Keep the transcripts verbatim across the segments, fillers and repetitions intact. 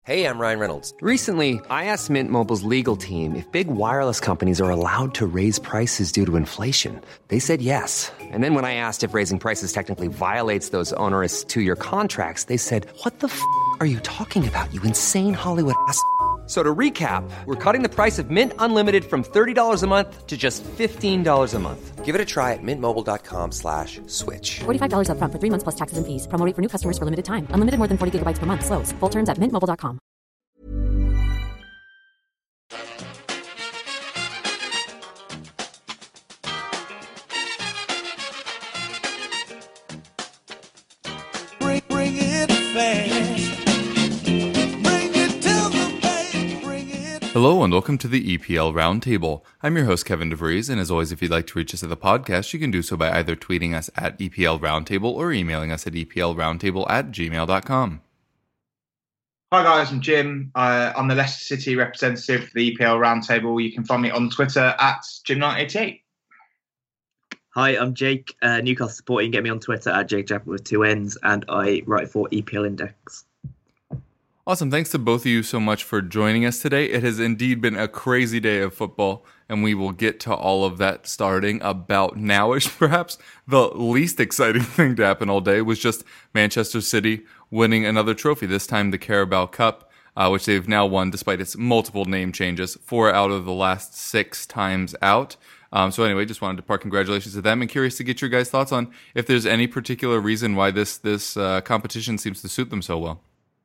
Hey, I'm Ryan Reynolds. Recently, I asked Mint Mobile's legal team if big wireless companies are allowed to raise prices due to inflation. They said yes. And then when I asked if raising prices technically violates those onerous two-year contracts, they said, what the f*** are you talking about, you insane Hollywood ass f- So to recap, we're cutting the price of Mint Unlimited from thirty dollars a month to just fifteen dollars a month. Give it a try at mintmobile.com slash switch. forty-five dollars up front for three months plus taxes and fees. Promo rate for new customers for limited time. Unlimited more than forty gigabytes per month. Slows full terms at mint mobile dot com. Bring, bring it fast. Hello and welcome to the E P L Roundtable. I'm your host Kevin DeVries, and as always, if you'd like to reach us at the podcast, you can do so by either tweeting us at E P L Roundtable or emailing us at eplroundtable at gmail dot com. Hi guys, I'm Jim. Uh, I'm the Leicester City representative for the E P L Roundtable. You can find me on Twitter at Jim nine eighty-eight. Hi, I'm Jake, uh, Newcastle supporter. You can get me on Twitter at Jake Chapman with two N's, and I write for E P L Index. Awesome. Thanks to both of you so much for joining us today. It has indeed been a crazy day of football, and we will get to all of that starting about nowish. Perhaps the least exciting thing to happen all day was just Manchester City winning another trophy, this time the Carabao Cup, uh, which they've now won despite its multiple name changes, four out of the last six times out. Um, so anyway, just wanted to part congratulations to them, and curious to get your guys' thoughts on if there's any particular reason why this, this uh, competition seems to suit them so well.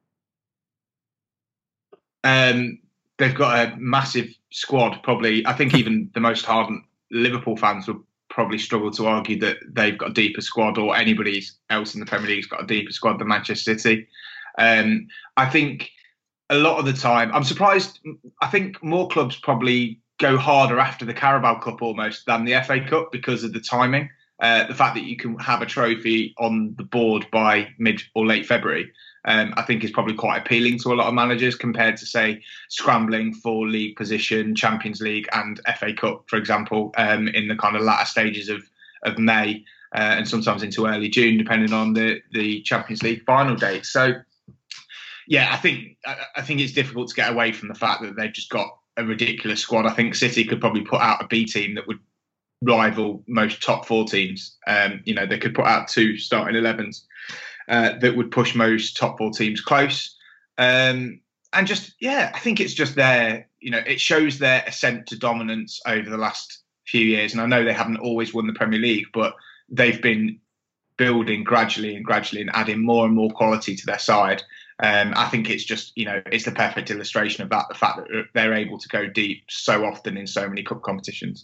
Um, they've got a massive squad, probably. I think even the most hardened Liverpool fans would probably struggle to argue that they've got a deeper squad, or anybody else in the Premier League's got a deeper squad than Manchester City. Um, I think a lot of the time, I'm surprised, I think more clubs probably go harder after the Carabao Cup almost than the F A Cup because of the timing. Uh, the fact that you can have a trophy on the board by mid or late February, um, I think is probably quite appealing to a lot of managers compared to, say, scrambling for league position, Champions League and F A Cup, for example, um, in the kind of latter stages of, of May uh, and sometimes into early June, depending on the, the Champions League final date. So, yeah, I think I think it's difficult to get away from the fact that they've just got a ridiculous squad. I think City could probably put out a B team that would rival most top four teams. Um, you know, they could put out two starting elevens uh, that would push most top four teams close. Um, and just, yeah, I think it's just their, you know, it shows their ascent to dominance over the last few years. And I know they haven't always won the Premier League, but they've been building gradually and gradually and adding more and more quality to their side. Um, I think it's just, you know, it's the perfect illustration of that, the fact that they're able to go deep so often in so many cup competitions.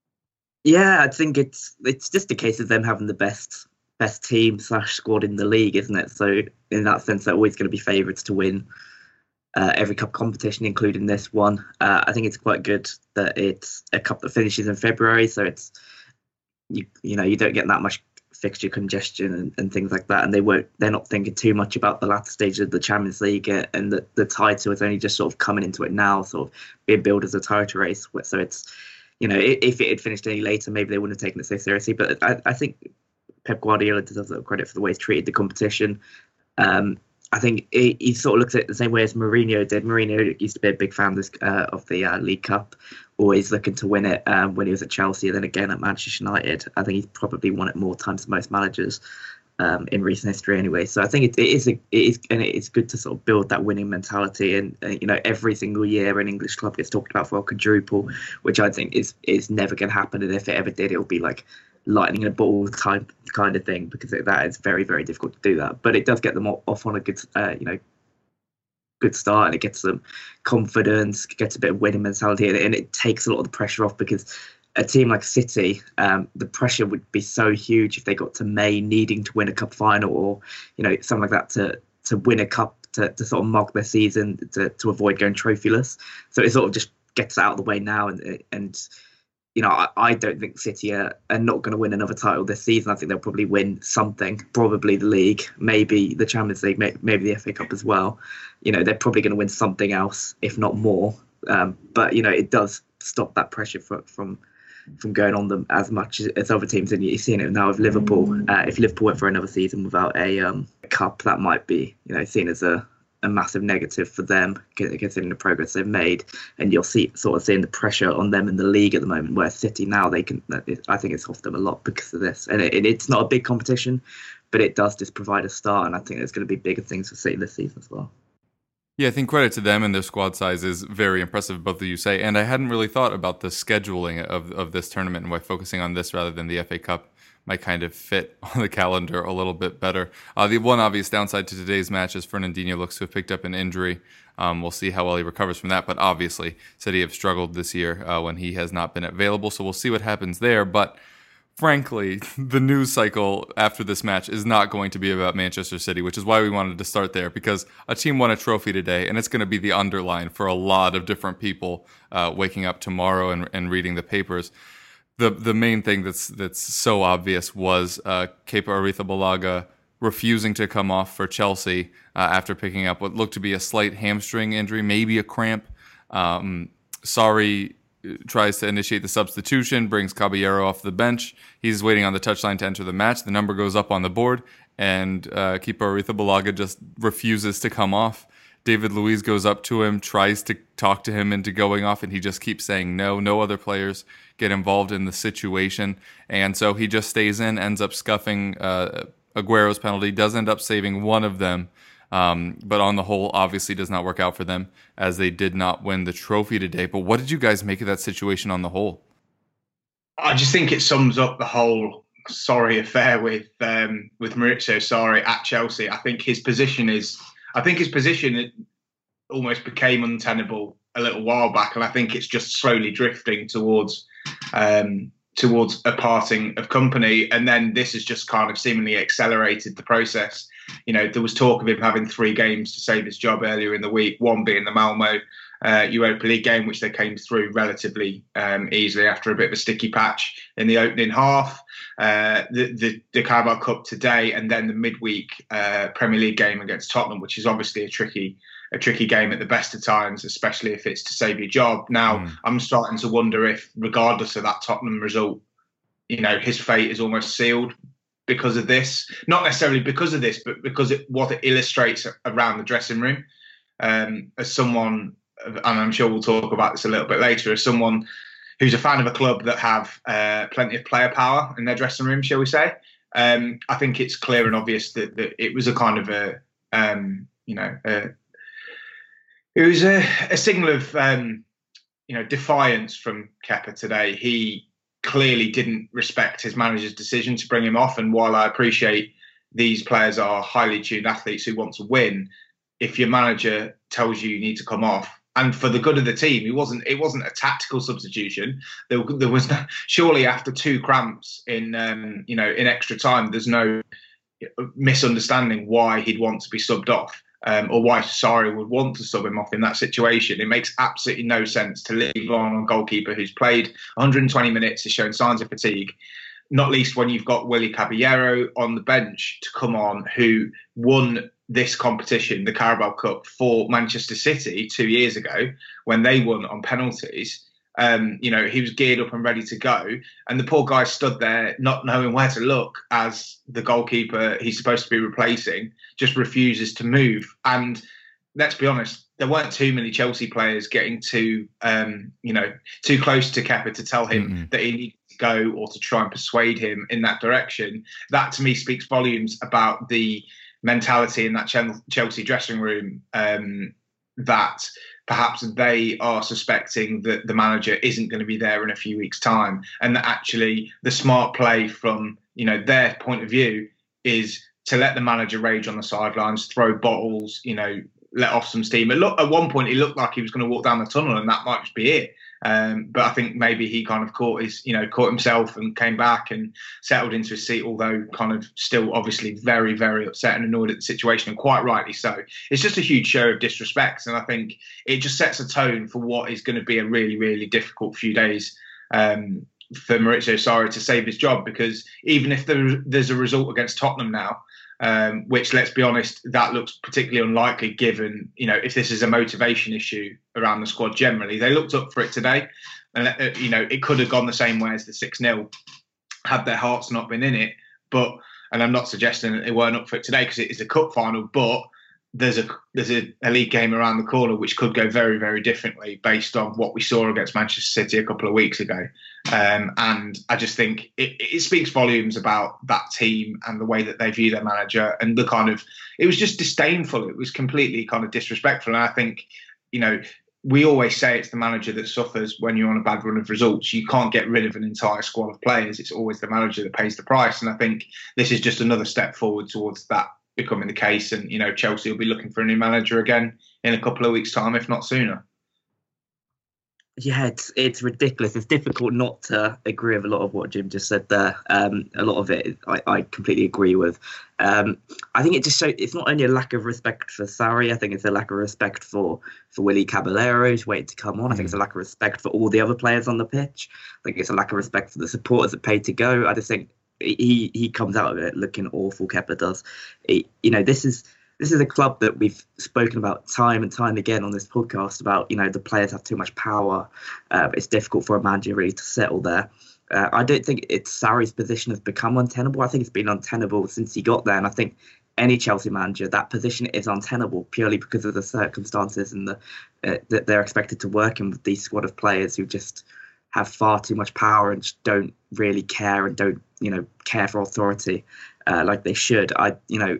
Yeah, I think it's it's just a case of them having the best best team slash squad in the league, isn't it? So in that sense, they're always going to be favourites to win uh, every cup competition, including this one. Uh, I think it's quite good that it's a cup that finishes in February, so it's you you know you don't get that much fixture congestion and, and things like that, and they won't they're not thinking too much about the latter stage of the Champions League, and the the title is only just sort of coming into it now, sort of being billed as a title race. So it's, you know, if it had finished any later, maybe they wouldn't have taken it so seriously. But I, I think Pep Guardiola deserves a lot of credit for the way he's treated the competition. Um, I think he, he sort of looks at it the same way as Mourinho did. Mourinho used to be a big fan of, this, uh, of the uh, League Cup, always looking to win it um, when he was at Chelsea and then again at Manchester United. I think he's probably won it more times than most managers um, in recent history anyway. So I think it, it is a, it is and it is good to sort of build that winning mentality. And uh, you know, every single year an English club gets talked about for a quadruple, which I think is is never going to happen. And if it ever did, it will be like lightning in a ball type kind of thing, because it, that is very very difficult to do that. But it does get them off on a good uh, you know good start, and it gets them confidence, gets a bit of winning mentality, and, and it takes a lot of the pressure off, because a team like City, um, the pressure would be so huge if they got to May needing to win a cup final, or you know something like that, to to win a cup, to, to sort of mark their season, to, to avoid going trophyless. So it sort of just gets out of the way now, and and you know I, I don't think City are, are not going to win another title this season. I think they'll probably win something, probably the league, maybe the Champions League, maybe the F A Cup as well. You know they're probably going to win something else, if not more. Um, but you know it does stop that pressure from from from going on them as much as, as other teams. And you're seeing it now with Liverpool. Uh, if Liverpool went for another season without a um, cup, that might be, you know, seen as a a massive negative for them, considering the progress they've made. And you'll see sort of seeing the pressure on them in the league at the moment, where City now, they can, I think it's off them a lot because of this. And it, it's not a big competition, but it does just provide a start. And I think there's going to be bigger things for City this season as well. Yeah, I think credit to them and their squad size is very impressive, both of you say. And I hadn't really thought about the scheduling of, of this tournament and why focusing on this rather than the F A Cup might kind of fit on the calendar a little bit better. Uh, the one obvious downside to today's match is Fernandinho looks to have picked up an injury. Um, we'll see how well he recovers from that. But obviously, City have struggled this year uh, when he has not been available. So we'll see what happens there. But frankly, the news cycle after this match is not going to be about Manchester City, which is why we wanted to start there, because a team won a trophy today, and it's going to be the underline for a lot of different people uh, waking up tomorrow and, and reading the papers. The the main thing that's that's so obvious was uh, Kepa Arrizabalaga refusing to come off for Chelsea uh, after picking up what looked to be a slight hamstring injury, maybe a cramp. Um, Sarri tries to initiate the substitution, brings Caballero off the bench. He's waiting on the touchline to enter the match. The number goes up on the board, and uh, Kepa Arrizabalaga just refuses to come off. David Luiz goes up to him, tries to talk to him into going off, and he just keeps saying no. No other players get involved in the situation. And so he just stays in, ends up scuffing uh, Aguero's penalty, does end up saving one of them. Um, but on the whole, obviously does not work out for them, as they did not win the trophy today. But what did you guys make of that situation on the whole? I just think it sums up the whole Sarri affair with um, with Maurizio Sarri at Chelsea. I think his position is, I think his position almost became untenable a little while back, and I think it's just slowly drifting towards um, towards a parting of company. And then this has just kind of seemingly accelerated the process. You know, there was talk of him having three games to save his job earlier in the week, one being the Malmo uh, Europa League game, which they came through relatively um, easily after a bit of a sticky patch in the opening half, uh, the, the, the Carabao Cup today, and then the midweek uh, Premier League game against Tottenham, which is obviously a tricky a tricky game at the best of times, especially if it's to save your job. Now, mm. I'm starting to wonder if, regardless of that Tottenham result, you know, his fate is almost sealed because of this. Not necessarily because of this, but because it, what it illustrates around the dressing room. Um, as someone, and I'm sure we'll talk about this a little bit later, as someone who's a fan of a club that have uh, plenty of player power in their dressing room, shall we say, um, I think it's clear and obvious that, that it was a kind of a, um, you know, a, it was a, a signal of, um, you know, defiance from Kepa today. He clearly didn't respect his manager's decision to bring him off. And while I appreciate these players are highly tuned athletes who want to win, if your manager tells you you need to come off, and for the good of the team, it wasn't it wasn't a tactical substitution. There, there was no, surely after two cramps in um, you know in extra time, there's no misunderstanding why he'd want to be subbed off. Um, or why Sarri would want to sub him off in that situation. It makes absolutely no sense to leave on a goalkeeper who's played one hundred twenty minutes, has shown signs of fatigue, not least when you've got Willy Caballero on the bench to come on, who won this competition, the Carabao Cup, for Manchester City two years ago when they won on penalties. Um, you know, he was geared up and ready to go. And the poor guy stood there not knowing where to look as the goalkeeper he's supposed to be replacing just refuses to move. And let's be honest, there weren't too many Chelsea players getting too, um, you know, too close to Kepa to tell him mm-hmm. that he needed to go or to try and persuade him in that direction. That to me speaks volumes about the mentality in that Chelsea dressing room, um, that perhaps they are suspecting that the manager isn't going to be there in a few weeks' time, and that actually the smart play from, you know, their point of view is to let the manager rage on the sidelines, throw bottles, you know, let off some steam. It looked, at one point, it looked like he was going to walk down the tunnel, and that might just be it. Um, but I think maybe he kind of caught his, you know, caught himself and came back and settled into his seat, although kind of still obviously very, very upset and annoyed at the situation, and quite rightly so. It's just a huge show of disrespect. And I think it just sets a tone for what is going to be a really, really difficult few days um, for Maurizio Sarri to save his job, because even if there, there's a result against Tottenham now, Um, which, let's be honest, that looks particularly unlikely given, you know, if this is a motivation issue around the squad generally. They looked up for it today, and, uh, you know, it could have gone the same way as the six nil had their hearts not been in it. But, and I'm not suggesting that they weren't up for it today because it is a cup final, but there's a there's a, a league game around the corner which could go very, very differently based on what we saw against Manchester City a couple of weeks ago. Um, and I just think it, it speaks volumes about that team and the way that they view their manager, and the kind of, it was just disdainful. It was completely kind of disrespectful. And I think, you know, we always say it's the manager that suffers when you're on a bad run of results. You can't get rid of an entire squad of players. It's always the manager that pays the price. And I think this is just another step forward towards that becoming the case. And, you know, Chelsea will be looking for a new manager again in a couple of weeks' time, if not sooner. Yeah, it's it's ridiculous. It's difficult not to agree with a lot of what Jim just said there. Um, a lot of it I, I completely agree with. Um, I think it just shows it's not only a lack of respect for Sarri. I think it's a lack of respect for, for Willy Caballero, who's waiting to come on. I think it's a lack of respect for all the other players on the pitch. I think it's a lack of respect for the supporters that paid to go. I just think he he comes out of it looking awful. Kepa does. He, you know, this is. This is a club that we've spoken about time and time again on this podcast about, you know, the players have too much power. Uh, it's difficult for a manager really to settle there. Uh, I don't think it's Sarri's position has become untenable. I think it's been untenable since he got there. And I think any Chelsea manager, that position is untenable purely because of the circumstances and the uh, that they're expected to work in with these squad of players who just have far too much power and just don't really care and don't, you know, care for authority uh, like they should. I, you know,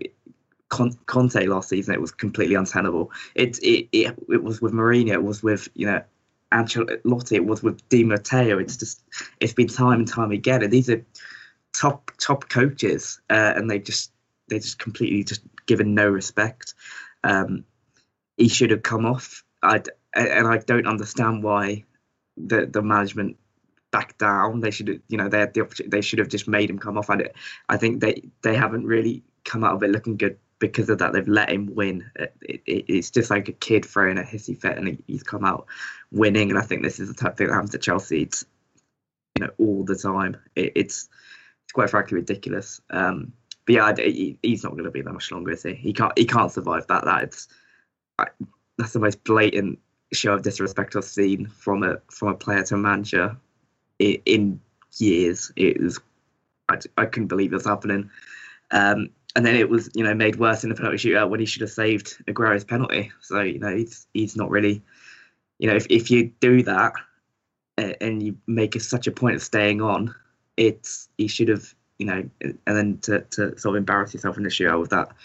Conte last season, it was completely untenable. It, it it it was with Mourinho, it was with, you know, Ancelotti, it was with Di Matteo. It's just, it's been time and time again. And these are top top coaches, uh, and they just they just completely just given no respect. Um, he should have come off. I and I don't understand why the the management backed down. They should have, you know, they had the opportunity. They should have just made him come off. And I think they they haven't really come out of it looking good. Because of that, they've let him win. It, it, it's just like a kid throwing a hissy fit, and he's come out winning. And I think this is the type of thing that happens to Chelsea, it's, you know, all the time. It, it's it's quite frankly ridiculous. Um, but yeah, he, he's not going to be that much longer, is he? He can't he can't survive that. That it's I, that's the most blatant show of disrespect I've seen from a from a player to a manager in, in years. It was I, I couldn't believe it was happening. Um, And then it was, you know, made worse in the penalty shootout when he should have saved Aguero's penalty. So, you know, he's he's not really, you know, if, if you do that and you make such a point of staying on, it's he should have, you know, and then to, to sort of embarrass yourself in the shootout with that,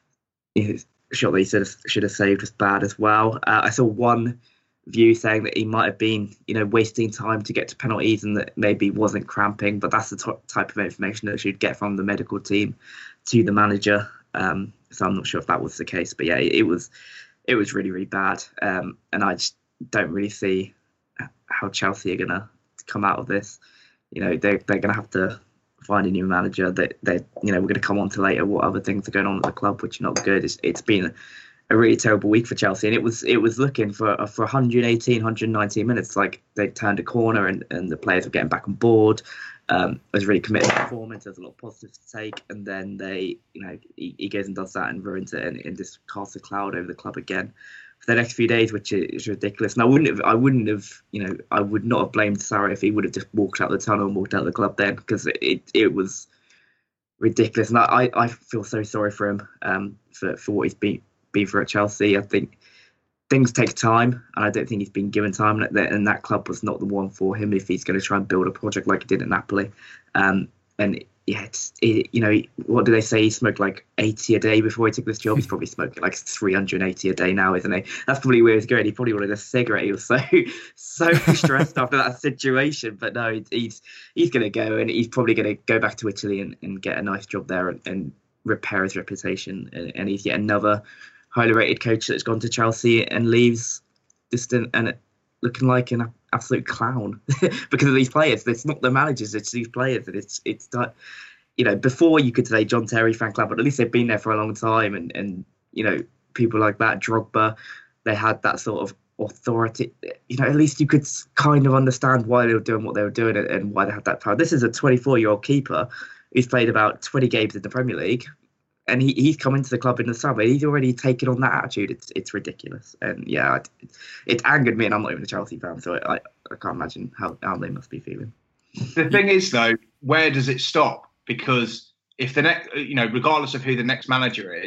you know, shot that he should have, should have saved was bad as well. Uh, I saw one view saying that he might have been, you know, wasting time to get to penalties and that maybe wasn't cramping, but that's the t- type of information that you'd get from the medical team to the manager. Um, so I'm not sure if that was the case, but yeah, it, it was, it was really, really bad. Um, and I just don't really see how Chelsea are going to come out of this. You know, they're, they're going to have to find a new manager. That they, you know, we're going to come on to later what other things are going on at the club, which are not good. It's, it's been a really terrible week for Chelsea, and it was it was looking for for one hundred eighteen, one hundred nineteen minutes like they turned a corner and, and the players were getting back on board. Um, it was a really committed performance. There's a lot of positives to take, and then they, you know, he, he goes and does that and ruins it and, and just casts a cloud over the club again for the next few days, which is ridiculous. And I wouldn't have, I wouldn't have, you know, I would not have blamed Sarri if he would have just walked out the tunnel and walked out the club then, because it, it it was ridiculous. And I, I feel so sorry for him um, for for what he's been. Be for at Chelsea. I think things take time, and I don't think he's been given time, and that, and that club was not the one for him if he's going to try and build a project like he did at Napoli. Um, and yeah, it's, it, you know, what do they say? He smoked like eighty a day before he took this job. He's probably smoking like three hundred eighty a day now, isn't he? That's probably where he's going. He probably wanted a cigarette. He was so so stressed after that situation. But no, he's he's going to go, and he's probably going to go back to Italy and, and get a nice job there and, and repair his reputation. And, and he's yet another highly rated coach that's gone to Chelsea and leaves distant and looking like an absolute clown because of these players. It's not the managers, it's these players. And it's, it's you know, before you could say John Terry fan club, but at least they've been there for a long time. And, and, you know, people like that, Drogba, they had that sort of authority. You know, at least you could kind of understand why they were doing what they were doing and why they had that power. This is a twenty-four year old keeper who's played about twenty games in the Premier League. And he, he's come into the club in the summer. He's already taken on that attitude. It's it's ridiculous. And yeah, it, it angered me, and I'm not even a Chelsea fan, so I, I can't imagine how, how they must be feeling. The thing is, though, where does it stop? Because if the next, you know, regardless of who the next manager is,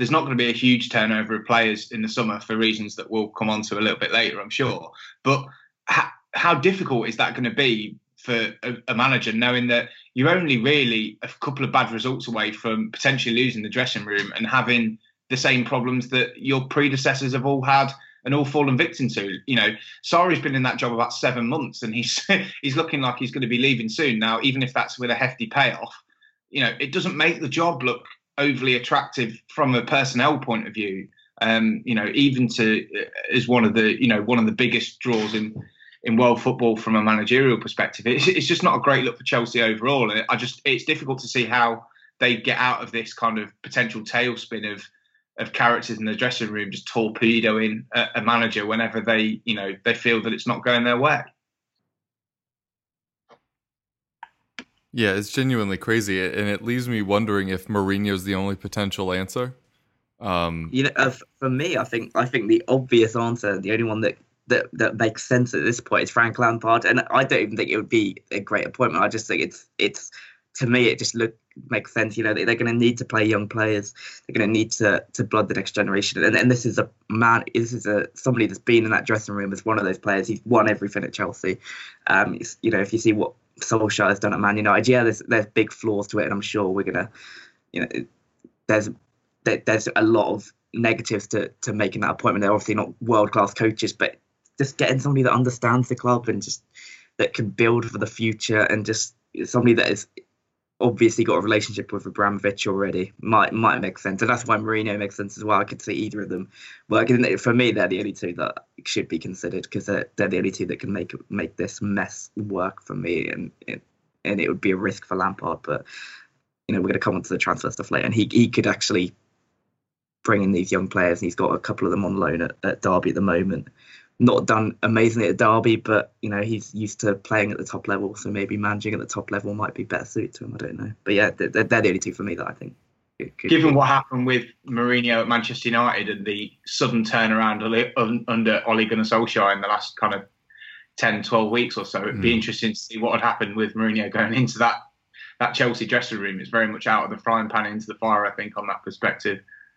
there's not going to be a huge turnover of players in the summer for reasons that we'll come on to a little bit later, I'm sure. But how, how difficult is that going to be for a, a manager, knowing that you're only really a couple of bad results away from potentially losing the dressing room and having the same problems that your predecessors have all had and all fallen victim to? You know, Sarri's been in that job about seven months and he's he's looking like he's going to be leaving soon. Now, even if that's with a hefty payoff, you know, it doesn't make the job look overly attractive from a personnel point of view. Um, you know, even to as one of the, you know, one of the biggest draws in, in world football from a managerial perspective, it's, it's just not a great look for Chelsea overall. And I just, it's difficult to see how they get out of this kind of potential tailspin of, of characters in the dressing room just torpedoing a, a manager whenever they, you know, they feel that it's not going their way. Yeah, it's genuinely crazy, and it leaves me wondering if Mourinho's the only potential answer. Um, you know, uh, for me, I think I think the obvious answer, the only one that, that that makes sense at this point, is Frank Lampard, and I don't even think it would be a great appointment. I just think it's it's to me, it just look makes sense. You know, they're going to need to play young players. They're going to need to to blood the next generation, and and this is a man. This is a somebody that's been in that dressing room as one of those players. He's won everything at Chelsea. Um, you know, if you see what Solskjaer has done at Man United, yeah, there's there's big flaws to it, and I'm sure we're gonna, you know, there's there, there's a lot of negatives to to making that appointment. They're obviously not world class coaches, but just getting somebody that understands the club and just that can build for the future, and just somebody that has obviously got a relationship with Abramovich already might might make sense, and that's why Mourinho makes sense as well. I could see either of them working. For me, they're the only two that should be considered, because they're, they're the only two that can make make this mess work for me, and it, and it would be a risk for Lampard. But you know, we're going to come on to the transfer stuff later, and he he could actually bring in these young players, and he's got a couple of them on loan at, at Derby at the moment. Not done amazingly at Derby, but you know, he's used to playing at the top level, so maybe managing at the top level might be better suited to him. I don't know, but yeah, they're, they're the only two for me that I think. Could, could Given what happened with Mourinho at Manchester United and the sudden turnaround under Ole Gunnar Solskjaer in the last kind of ten, twelve weeks or so, it'd be mm. interesting to see what had happened with Mourinho going into that that Chelsea dressing room. It's very much out of the frying pan into the fire, I think, on that perspective.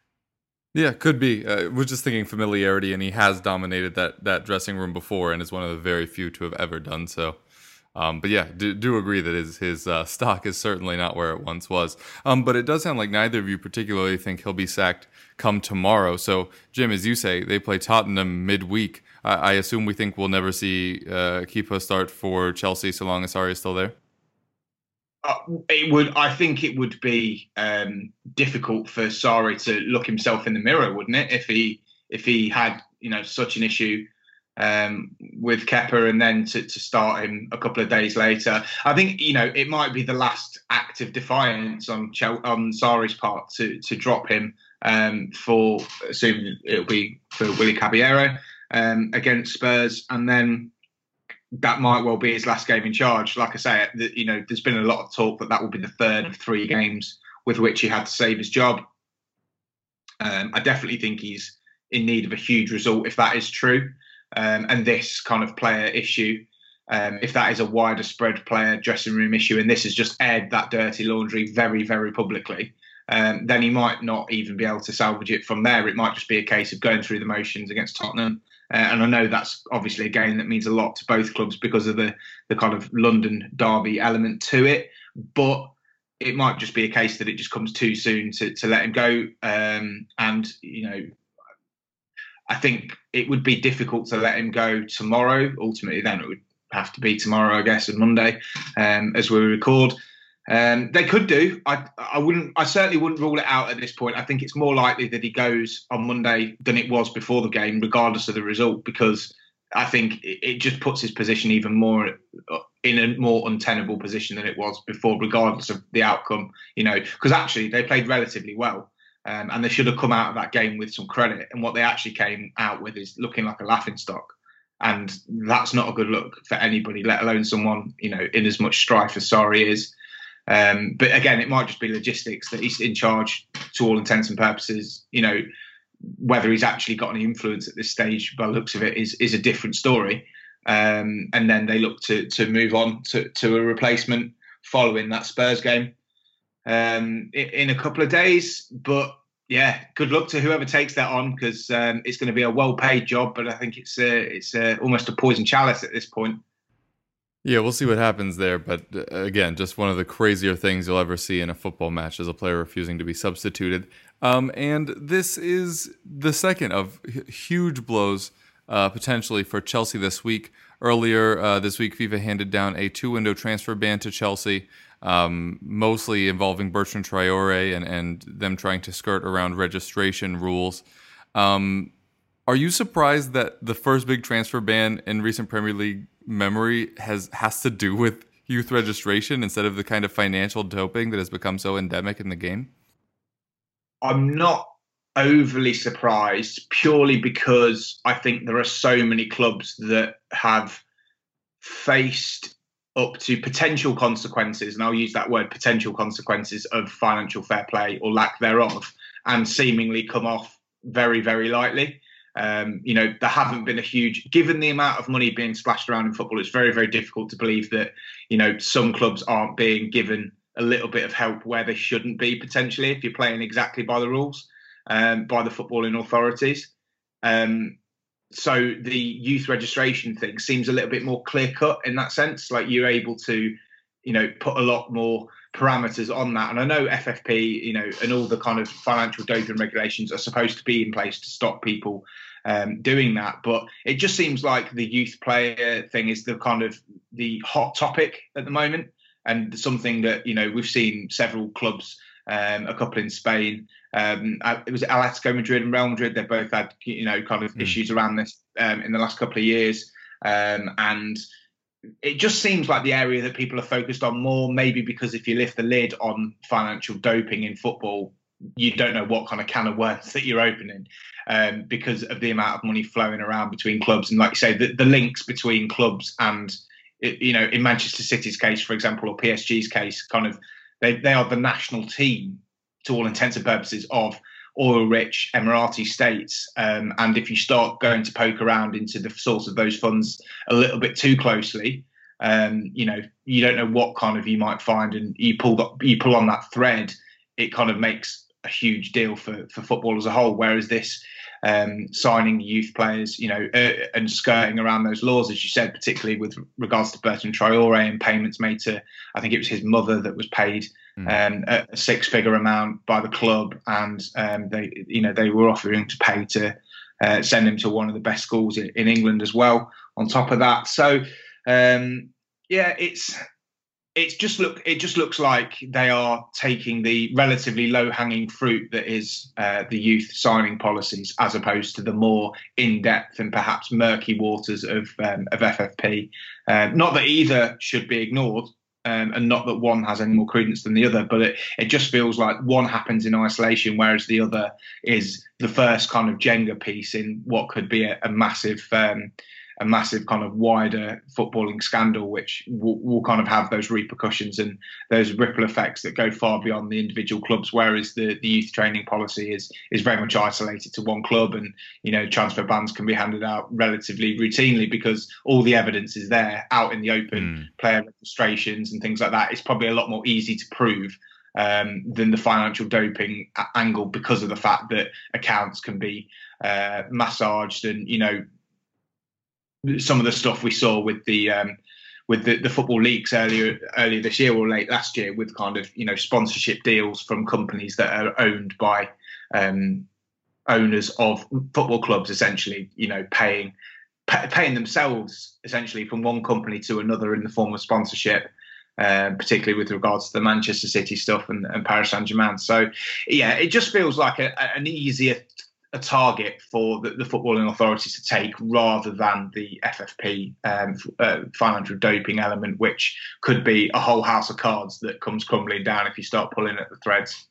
Yeah, could be. Uh, we're just thinking familiarity, and he has dominated that that dressing room before, and is one of the very few to have ever done so. Um, but yeah, do, do agree that his his uh, stock is certainly not where it once was. Um, but it does sound like neither of you particularly think he'll be sacked come tomorrow. So, Jim, as you say, they play Tottenham midweek. I, I assume we think we'll never see uh, Kepa start for Chelsea so long as Sarri is still there? Uh, it would. I think it would be um, difficult for Sarri to look himself in the mirror, wouldn't it? If he if he had, you know, such an issue um, with Kepa, and then to, to start him a couple of days later. I think, you know, it might be the last act of defiance on Chel- on Sarri's part to to drop him um, for, assuming it'll be for Willy Caballero um, against Spurs, and then that might well be his last game in charge. Like I say, you know, there's been a lot of talk that that will be the third of three games with which he had to save his job. Um, I definitely think he's in need of a huge result if that is true. Um, and this kind of player issue, um, if that is a wider spread player dressing room issue, and this has just aired that dirty laundry very, very publicly, um, then he might not even be able to salvage it from there. It might just be a case of going through the motions against Tottenham. Uh, and I know that's obviously a game that means a lot to both clubs because of the, the kind of London derby element to it. But it might just be a case that it just comes too soon to, to let him go. Um, and, you know, I think it would be difficult to let him go tomorrow. Ultimately, then it would have to be tomorrow, I guess, and Monday, um, as we record. Um, they could do. I, I wouldn't. I certainly wouldn't rule it out at this point. I think it's more likely that he goes on Monday than it was before the game, regardless of the result, because I think it, it just puts his position even more in a more untenable position than it was before, regardless of the outcome. You know, because actually they played relatively well, um, and they should have come out of that game with some credit. And what they actually came out with is looking like a laughingstock, and that's not a good look for anybody, let alone someone, you know, in as much strife as Sarri is. Um, but again, it might just be logistics that he's in charge to all intents and purposes. You know, whether he's actually got any influence at this stage, by the looks of it, is is a different story. Um, and then they look to to move on to, to a replacement following that Spurs game um, in, in a couple of days. But yeah, good luck to whoever takes that on, because um, it's going to be a well-paid job. But I think it's uh, it's uh, almost a poison chalice at this point. Yeah, we'll see what happens there. But uh, again, just one of the crazier things you'll ever see in a football match is a player refusing to be substituted. Um, and this is the second of h- huge blows uh, potentially for Chelsea this week. Earlier uh, this week, FIFA handed down a two-window transfer ban to Chelsea, um, mostly involving Bertrand Traore and, and them trying to skirt around registration rules. Um, are you surprised that the first big transfer ban in recent Premier League memory has has to do with youth registration instead of the kind of financial doping that has become so endemic in the game? I'm not overly surprised, purely because I think there are so many clubs that have faced up to potential consequences, and I'll use that word, potential consequences, of financial fair play or lack thereof, and seemingly come off very, very lightly. Um, you know, there haven't been a huge, given the amount of money being splashed around in football, it's very, very difficult to believe that, you know, some clubs aren't being given a little bit of help where they shouldn't be, potentially, if you're playing exactly by the rules, um, by the footballing authorities. Um, so the youth registration thing seems a little bit more clear cut in that sense. Like, you're able to, you know, put a lot more parameters on that. And I know F F P, you know, and all the kind of financial doping regulations are supposed to be in place to stop people um, doing that. But it just seems like the youth player thing is the kind of the hot topic at the moment, and something that, you know, we've seen several clubs, um, a couple in Spain. Um, it was Atletico Madrid and Real Madrid. They've both had, you know, kind of mm. issues around this um, in the last couple of years. Um, and it just seems like the area that people are focused on more, maybe because if you lift the lid on financial doping in football, you don't know what kind of can of worms that you're opening, um, because of the amount of money flowing around between clubs. And like you say, the, the links between clubs and, it, you know, in Manchester City's case, for example, or P S G's case, kind of they, they are the national team to all intents and purposes of oil-rich Emirati states. Um, and if you start going to poke around into the source of those funds a little bit too closely, um, you know, you don't know what kind of you might find, and you pull that, you pull on that thread, it kind of makes a huge deal for, for football as a whole. Whereas this um, signing youth players, you know, uh, and skirting around those laws, as you said, particularly with regards to Bertrand Traore and payments made to, I think it was his mother that was paid Um, a, a six-figure amount by the club, and um, they, you know, they were offering to pay to uh, send him to one of the best schools in, in England as well. On top of that, so um, yeah, it's it's just look it just looks like they are taking the relatively low-hanging fruit that is uh, the youth signing policies, as opposed to the more in-depth and perhaps murky waters of um, of F F P. Uh, not that either should be ignored. Um, and not that one has any more credence than the other, but it, it just feels like one happens in isolation, whereas the other is the first kind of Jenga piece in what could be a, a massive, um, a massive kind of wider footballing scandal, which will, will kind of have those repercussions and those ripple effects that go far beyond the individual clubs. Whereas the, the youth training policy is is very much isolated to one club, and, you know, transfer bans can be handed out relatively routinely because all the evidence is there out in the open, mm. player registrations and things like that. It's probably a lot more easy to prove um, than the financial doping angle, because of the fact that accounts can be uh, massaged, and, you know, some of the stuff we saw with the um, with the, the football leaks earlier earlier this year or late last year, with kind of, you know, sponsorship deals from companies that are owned by um, owners of football clubs, essentially, you know, paying pay, paying themselves essentially from one company to another in the form of sponsorship. Uh, particularly with regards to the Manchester City stuff and, and Paris Saint-Germain. So, yeah, it just feels like a, an easier a target for the, the footballing authorities to take, rather than the F F P um, uh, financial doping element, which could be a whole house of cards that comes crumbling down if you start pulling at the threads.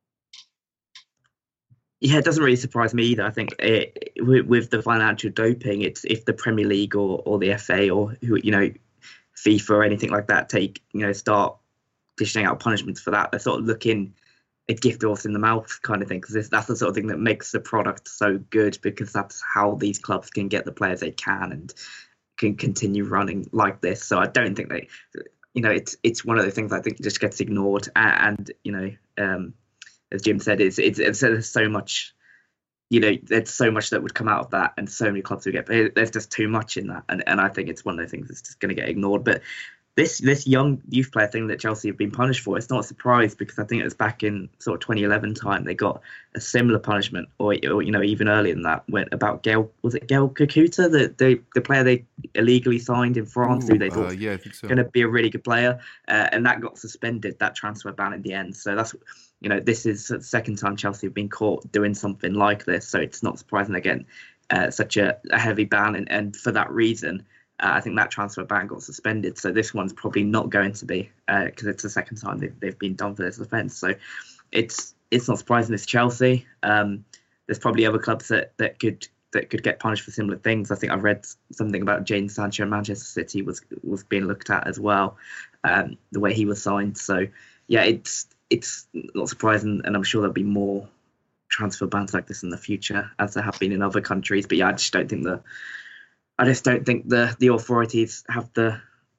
Yeah, it doesn't really surprise me either. I think it, with, with the financial doping, it's if the Premier League or, or the F A or who, you know, FIFA or anything like that take, you know, start dishing out punishments for that, they're sort of looking a gift horse in the mouth kind of thing, because that's the sort of thing that makes the product so good, because that's how these clubs can get the players they can and can continue running like this. So I don't think they, you know, it's it's one of the things I think just gets ignored, and, and you know, um, as Jim said, it's it's, it's there's so much. You know, there's so much that would come out of that, and so many clubs would get. But there's just too much in that, and and I think it's one of those things that's just going to get ignored. But this this young youth player thing that Chelsea have been punished for, it's not a surprise, because I think it was back in sort of twenty eleven time they got a similar punishment, or, or you know even earlier than that, when about Gael was it Gael Kakuta, the the, the player they illegally signed in France, Ooh, who they thought uh, yeah, I think so. going to be a really good player, uh, and that got suspended, that transfer ban in the end. So that's. You know, this is the second time Chelsea have been caught doing something like this, so it's not surprising again uh, such a, a heavy ban, and, and for that reason, uh, I think that transfer ban got suspended. So this one's probably not going to be, because uh, it's the second time they've, they've been done for this offence. So it's it's not surprising it's Chelsea. Um, there's probably other clubs that, that could that could get punished for similar things. I think I read something about Jadon Sancho. Manchester City was was being looked at as well, um, the way he was signed. So yeah, it's. It's not surprising, and I'm sure there'll be more transfer bans like this in the future, as there have been in other countries. But yeah, I just don't think the, I just don't think the the authorities have the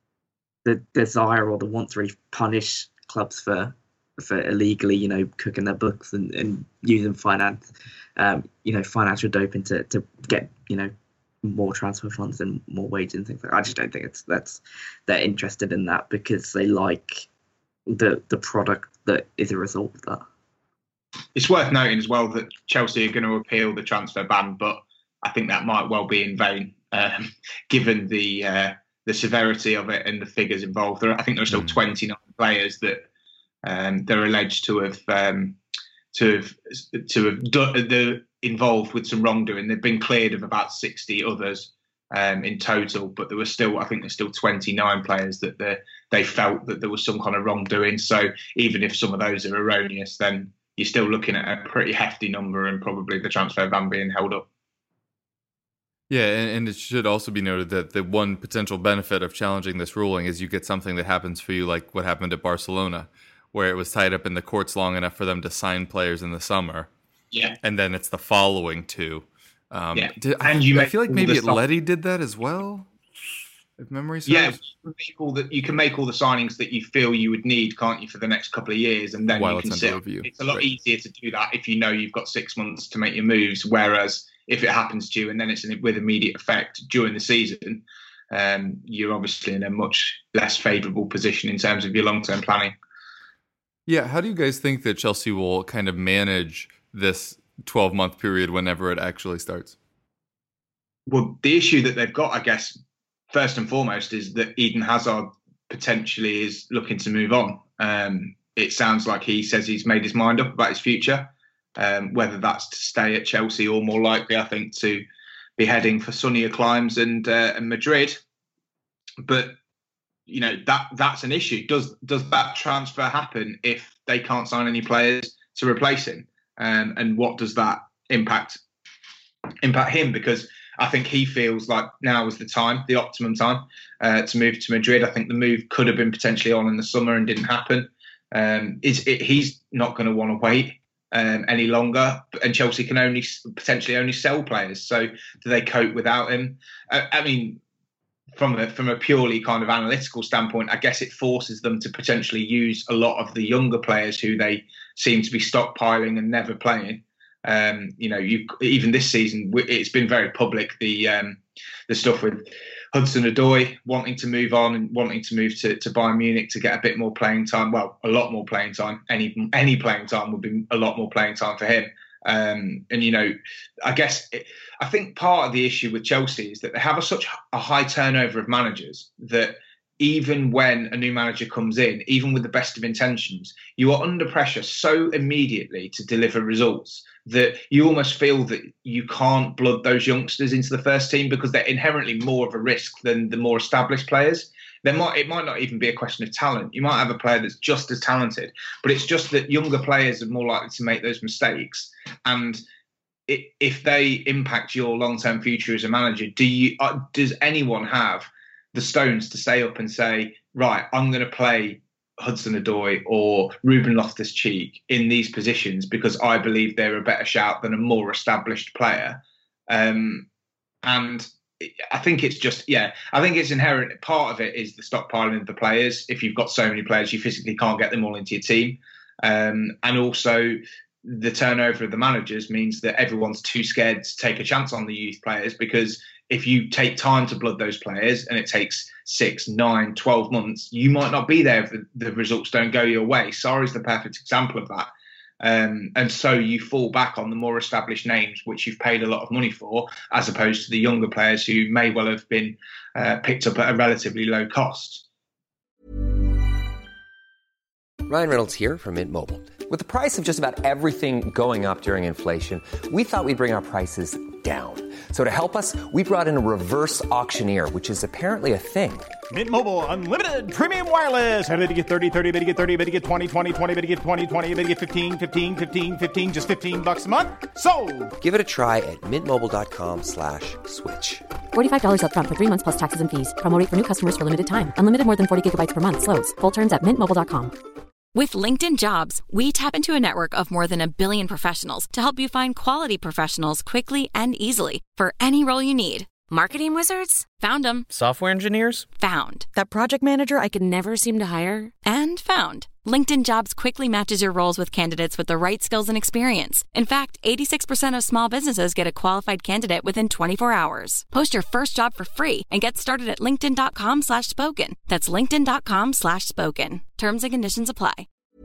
the desire or the want to really punish clubs for for illegally, you know, cooking their books and, and using finance, um, you know, financial doping to to get, you know, more transfer funds and more wages and things like that. I just don't think it's that's they're interested in that, because they like the the product that is a result of that. It's worth noting as well that Chelsea are going to appeal the transfer ban, but I think that might well be in vain, um, given the uh, the severity of it and the figures involved. There, I think there are still mm. twenty-nine players that um, they're alleged to have um, to have to have done, the involved with some wrongdoing. They've been cleared of about sixty others um, in total, but there were still, I think there's still twenty-nine players that they they felt that there was some kind of wrongdoing. So even if some of those are erroneous, then you're still looking at a pretty hefty number, and probably the transfer ban being held up. Yeah, and, and it should also be noted that the one potential benefit of challenging this ruling is you get something that happens for you like what happened at Barcelona, where it was tied up in the courts long enough for them to sign players in the summer. Yeah. And then it's the following two. Um, yeah. Did, and I, you I feel like maybe stuff- Atleti did that as well, if memory serves. Yeah, you can, make all the, you can make all the signings that you feel you would need, can't you, for the next couple of years, and then While you can it's sit. Review. It's a lot right. easier to do that if you know you've got six months to make your moves. Whereas if it happens to you and then it's in, with immediate effect during the season, um, you're obviously in a much less favourable position in terms of your long-term planning. Yeah, how do you guys think that Chelsea will kind of manage this twelve-month period whenever it actually starts? Well, the issue that they've got, I guess, first and foremost, is that Eden Hazard potentially is looking to move on. Um, it sounds like he says he's made his mind up about his future, um, whether that's to stay at Chelsea or more likely, I think, to be heading for sunnier climes and, uh, and Madrid. But, you know, that that's an issue. Does does that transfer happen if they can't sign any players to replace him? Um, and what does that impact impact him? Because I think he feels like now is the time, the optimum time, uh, to move to Madrid. I think the move could have been potentially on in the summer and didn't happen. Um, is it, he's not going to want to wait um, any longer, and Chelsea can only potentially only sell players. So do they cope without him? I, I mean, from a from a purely kind of analytical standpoint, I guess it forces them to potentially use a lot of the younger players who they seem to be stockpiling and never playing. Um, you know, you even this season, it's been very public, the um, the stuff with Hudson-Odoi wanting to move on and wanting to move to, to Bayern Munich to get a bit more playing time. Well, a lot more playing time. Any any playing time would be a lot more playing time for him. Um, and, you know, I guess it, I think part of the issue with Chelsea is that they have a, such a high turnover of managers that even when a new manager comes in, even with the best of intentions, you are under pressure so immediately to deliver results that you almost feel that you can't blood those youngsters into the first team because they're inherently more of a risk than the more established players. There might it might not even be a question of talent. You might have a player that's just as talented, but it's just that younger players are more likely to make those mistakes. And it, if they impact your long-term future as a manager, do you uh, does anyone have the stones to stay up and say, right, I'm going to play Hudson-Odoi or Ruben Loftus-Cheek in these positions because I believe they're a better shout than a more established player? Um, and I think it's just, yeah, I think it's inherent. Part of it is the stockpiling of the players. If you've got so many players, you physically can't get them all into your team. Um, and also the turnover of the managers means that everyone's too scared to take a chance on the youth players, because if you take time to blood those players and it takes six, nine, twelve months, you might not be there if the, the results don't go your way. Sarri's the perfect example of that. Um, and so you fall back on the more established names, which you've paid a lot of money for, as opposed to the younger players who may well have been uh, picked up at a relatively low cost. Ryan Reynolds here from Mint Mobile. With the price of just about everything going up during inflation, we thought we'd bring our prices down. So to help us, we brought in a reverse auctioneer, which is apparently a thing. Mint Mobile Unlimited Premium Wireless. How to get thirty, thirty, how to get thirty, how to get twenty, twenty, twenty, how to get twenty, twenty, how to get fifteen, fifteen, fifteen, fifteen, just fifteen bucks a month? Sold! Give it a try at mintmobile.com slash switch. forty-five dollars up front for three months plus taxes and fees. Promo rate for new customers for limited time. Unlimited more than forty gigabytes per month. Slows full terms at mint mobile dot com. With LinkedIn Jobs, we tap into a network of more than a billion professionals to help you find quality professionals quickly and easily for any role you need. Marketing wizards? Found them. Software engineers? Found. That project manager I could never seem to hire? And found. LinkedIn Jobs quickly matches your roles with candidates with the right skills and experience. In fact, eighty-six percent of small businesses get a qualified candidate within twenty-four hours. Post your first job for free and get started at linkedin.com slash spoken. That's linkedin.com slash spoken. Terms and conditions apply.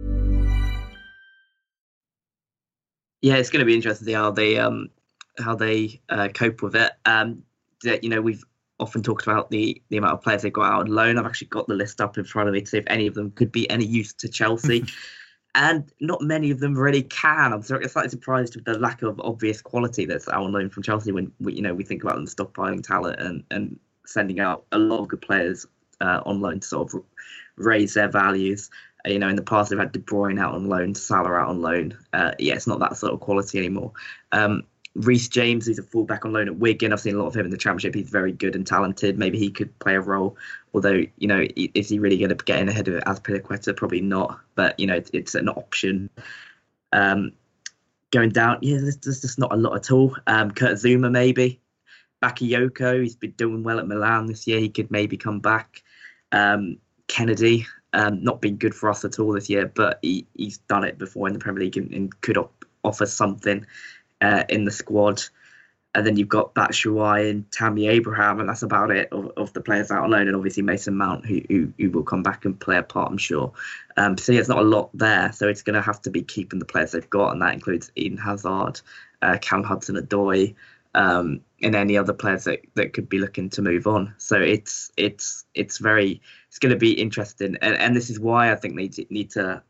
Yeah, it's going to be interesting to see how they um how they uh, cope with it. Um, that, you know, we've often talked about the the amount of players they've got out on loan. I've actually got the list up in front of me to see if any of them could be any use to Chelsea. And not many of them really can. I'm slightly surprised with the lack of obvious quality that's out on loan from Chelsea when we, you know, we think about them stockpiling talent and, and sending out a lot of good players uh, on loan to sort of raise their values. Uh, you know, in the past they've had De Bruyne out on loan, Salah out on loan. Uh, yeah, it's not that sort of quality anymore. Um, Reece James, who's a fullback on loan at Wigan. I've seen a lot of him in the Championship. He's very good and talented. Maybe he could play a role. Although, you know, is he really going to get in ahead of Azpilicueta? Probably not. But, you know, it's, it's an option. Um, going down, yeah, there's, there's just not a lot at all. Um, Kurt Zouma, maybe. Bakayoko, he's been doing well at Milan this year. He could maybe come back. Um, Kennedy, um, not been good for us at all this year, but he, he's done it before in the Premier League and, and could op- offer something. Uh, in the squad. And then you've got Batshuayi and Tammy Abraham, and that's about it of, of the players out on loan. And obviously Mason Mount, who, who, who will come back and play a part, I'm sure. Um, so yeah, it's not a lot there. So it's going to have to be keeping the players they've got, and that includes Eden Hazard, uh, Cam Hudson-Odoi, um, and any other players that, that could be looking to move on. So it's it's it's very it's going to be interesting, and and this is why I think they need to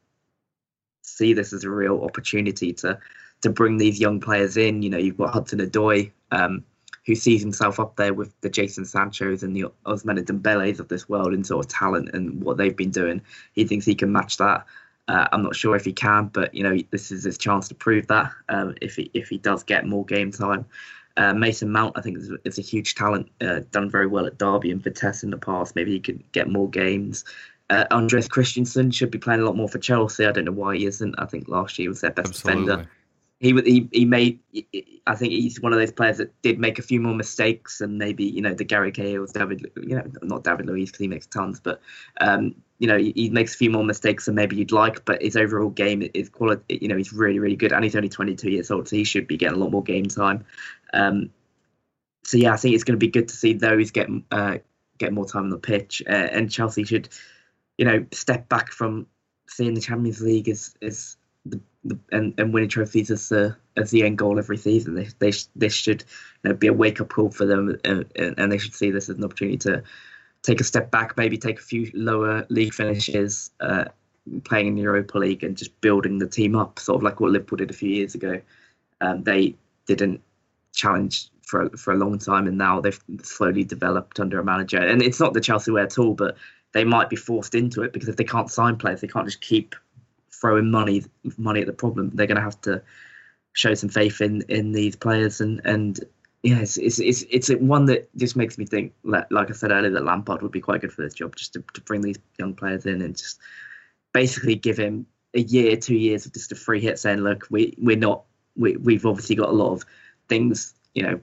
see this as a real opportunity to. to bring these young players in. You know, you've got Hudson-Odoi, um, who sees himself up there with the Jason Sanchos and the Ousmane Dembélés of this world in sort of talent and what they've been doing. He thinks he can match that. Uh, I'm not sure if he can, but, you know, this is his chance to prove that um, if he if he does get more game time. Uh, Mason Mount, I think, is, is a huge talent, uh, done very well at Derby and Vitesse in the past. Maybe he could get more games. Uh, Andreas Christensen should be playing a lot more for Chelsea. I don't know why he isn't. I think last year he was their best Absolutely. defender. He he he made. I think he's one of those players that did make a few more mistakes, and maybe, you know, the Gary Cahill's, David, you know, not David Luiz because he makes tons, but um, you know, he, he makes a few more mistakes than maybe you'd like. But his overall game is quality. You know, he's really really good, and he's only twenty-two years old, so he should be getting a lot more game time. Um, so yeah, I think it's going to be good to see those get uh, get more time on the pitch, uh, and Chelsea should, you know, step back from seeing the Champions League as as The, the, and, and winning trophies as the as the end goal every season. They they this should, you know, be a wake up call for them, and, and they should see this as an opportunity to take a step back, maybe take a few lower league finishes, uh, playing in the Europa League, and just building the team up, sort of like what Liverpool did a few years ago. Um, they didn't challenge for for a long time, and now they've slowly developed under a manager. And it's not the Chelsea way at all, but they might be forced into it because if they can't sign players, they can't just keep throwing money money at the problem. They're going to have to show some faith in in these players, and and yeah, it's it's it's, it's one that just makes me think, like I said earlier, that Lampard would be quite good for this job, just to, to bring these young players in and just basically give him a year, two years of just a free hit, saying, look, we we're not we we've obviously got a lot of things, you know,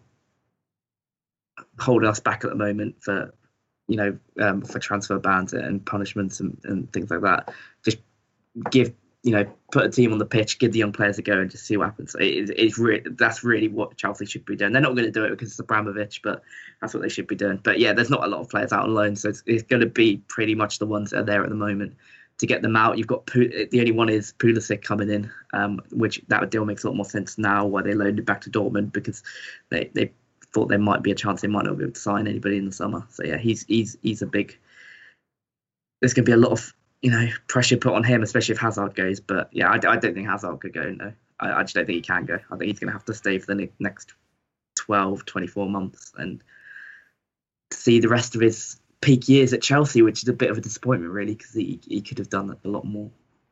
holding us back at the moment for, you know, um, for transfer bans and punishments and, and things like that. Just give you know, put a team on the pitch, give the young players a go, and just see what happens. It, it's really that's really what Chelsea should be doing. They're not going to do it because it's Abramovich, but that's what they should be doing. But yeah, there's not a lot of players out on loan, so it's, it's going to be pretty much the ones that are there at the moment to get them out. You've got the only one is Pulisic coming in, um, which that deal makes a lot more sense now. Why they loaned it back to Dortmund, because they they thought there might be a chance they might not be able to sign anybody in the summer. So yeah, he's he's he's a big. There's going to be a lot of, you know, pressure put on him, especially if Hazard goes. But yeah, I, I don't think Hazard could go. No, I, I just don't think he can go. I think he's going to have to stay for the next twelve, twenty-four months and see the rest of his peak years at Chelsea, which is a bit of a disappointment, really, because he he could have done a lot more.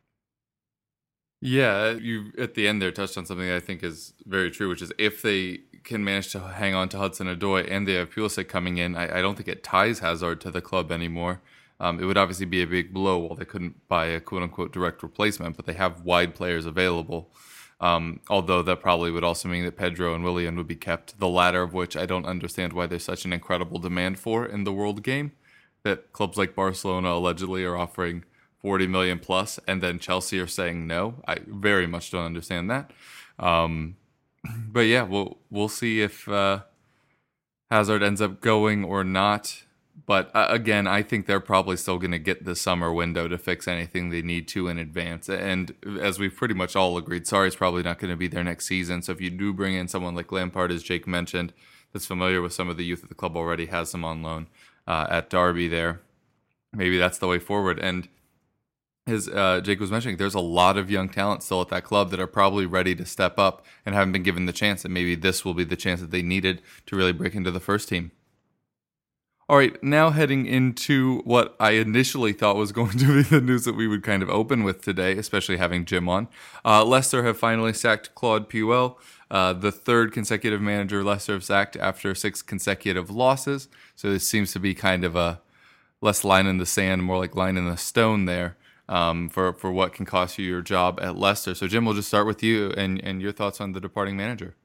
Yeah, you at the end there touched on something that I think is very true, which is if they can manage to hang on to Hudson-Odoi and they have Pulisic coming in, I, I don't think it ties Hazard to the club anymore. Um, it would obviously be a big blow while they couldn't buy a quote-unquote direct replacement, but they have wide players available. Um, although that probably would also mean that Pedro and Willian would be kept, the latter of which I don't understand why there's such an incredible demand for in the world game, that clubs like Barcelona allegedly are offering forty million plus, and then Chelsea are saying no. I very much don't understand that. Um, but yeah, we'll, we'll see if uh, Hazard ends up going or not. But uh, again, I think they're probably still going to get the summer window to fix anything they need to in advance. And as we've pretty much all agreed, Sarri's probably not going to be there next season. So if you do bring in someone like Lampard, as Jake mentioned, that's familiar with some of the youth of the club already, has them on loan uh, at Derby there, maybe that's the way forward. And as uh, Jake was mentioning, there's a lot of young talent still at that club that are probably ready to step up and haven't been given the chance. And maybe this will be the chance that they needed to really break into the first team. All right, now heading into what I initially thought was going to be the news that we would kind of open with today, especially having Jim on. Uh, Leicester have finally sacked Claude Puel, uh, the third consecutive manager Leicester have sacked after six consecutive losses. So this seems to be kind of a less line in the sand, more like line in the stone there um, for, for what can cost you your job at Leicester. So Jim, we'll just start with you and, and your thoughts on the departing manager.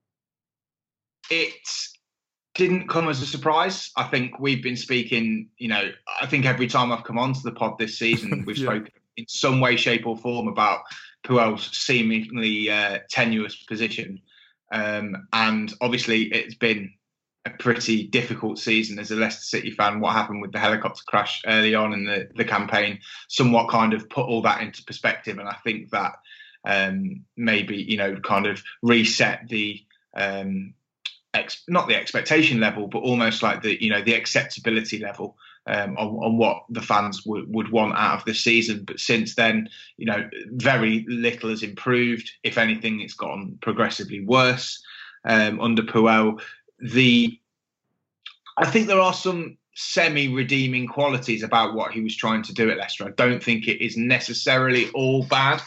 It's... didn't come as a surprise. I think we've been speaking, you know, I think every time I've come onto the pod this season, we've yeah. spoken in some way, shape or form about Puel's seemingly uh, tenuous position. Um, and obviously it's been a pretty difficult season as a Leicester City fan. What happened with the helicopter crash early on in the, the campaign somewhat kind of put all that into perspective. And I think that um, maybe, you know, kind of reset the... Um, Ex, not the expectation level, but almost like the, you know, the acceptability level um, on, on what the fans w- would want out of the season. But since then, you know, very little has improved. If anything, it's gotten progressively worse um, under Puel. The, I think there are some semi-redeeming qualities about what he was trying to do at Leicester. I don't think it is necessarily all bad.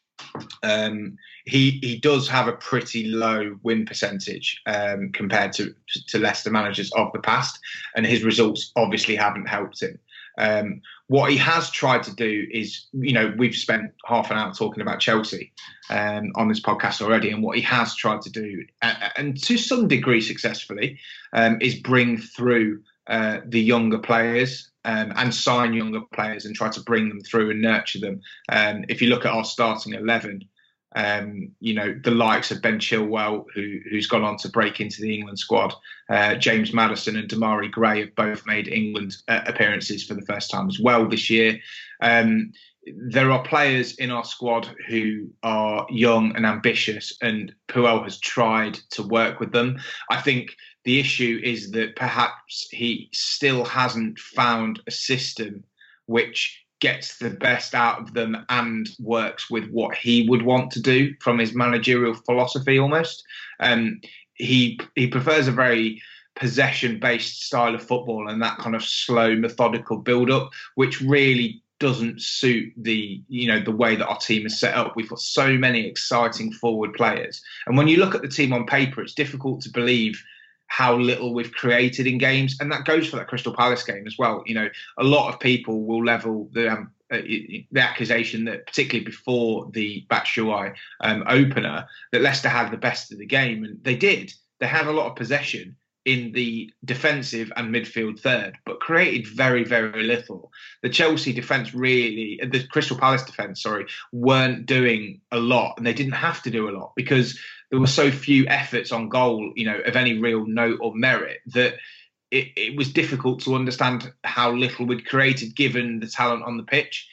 Um, he he does have a pretty low win percentage um, compared to, to Leicester managers of the past, and his results obviously haven't helped him. Um, what he has tried to do is, you know, we've spent half an hour talking about Chelsea um, on this podcast already, and what he has tried to do, uh, and to some degree successfully, um, is bring through uh, the younger players. Um, and sign younger players and try to bring them through and nurture them. Um, if you look at our starting eleven, um, you know, the likes of Ben Chilwell, who, who's gone on to break into the England squad, uh, James Maddison and Damari Gray have both made England uh, appearances for the first time as well this year. Um, there are players in our squad who are young and ambitious, and Puel has tried to work with them. I think the issue is that perhaps he still hasn't found a system which gets the best out of them and works with what he would want to do from his managerial philosophy almost. Um, he he prefers a very possession-based style of football and that kind of slow, methodical build-up, which really doesn't suit the, you know, the way that our team is set up. We've got so many exciting forward players. And when you look at the team on paper, it's difficult to believe how little we've created in games. And that goes for that Crystal Palace game as well. You know, a lot of people will level the um, uh, the accusation that, particularly before the Batshuayi um, opener, that Leicester had the best of the game. And they did. They had a lot of possession. in the defensive and midfield third, but created very, very little. The Chelsea defence really, the Crystal Palace defence, sorry, weren't doing a lot, and they didn't have to do a lot because there were so few efforts on goal, you know, of any real note or merit that it, it was difficult to understand how little we'd created given the talent on the pitch.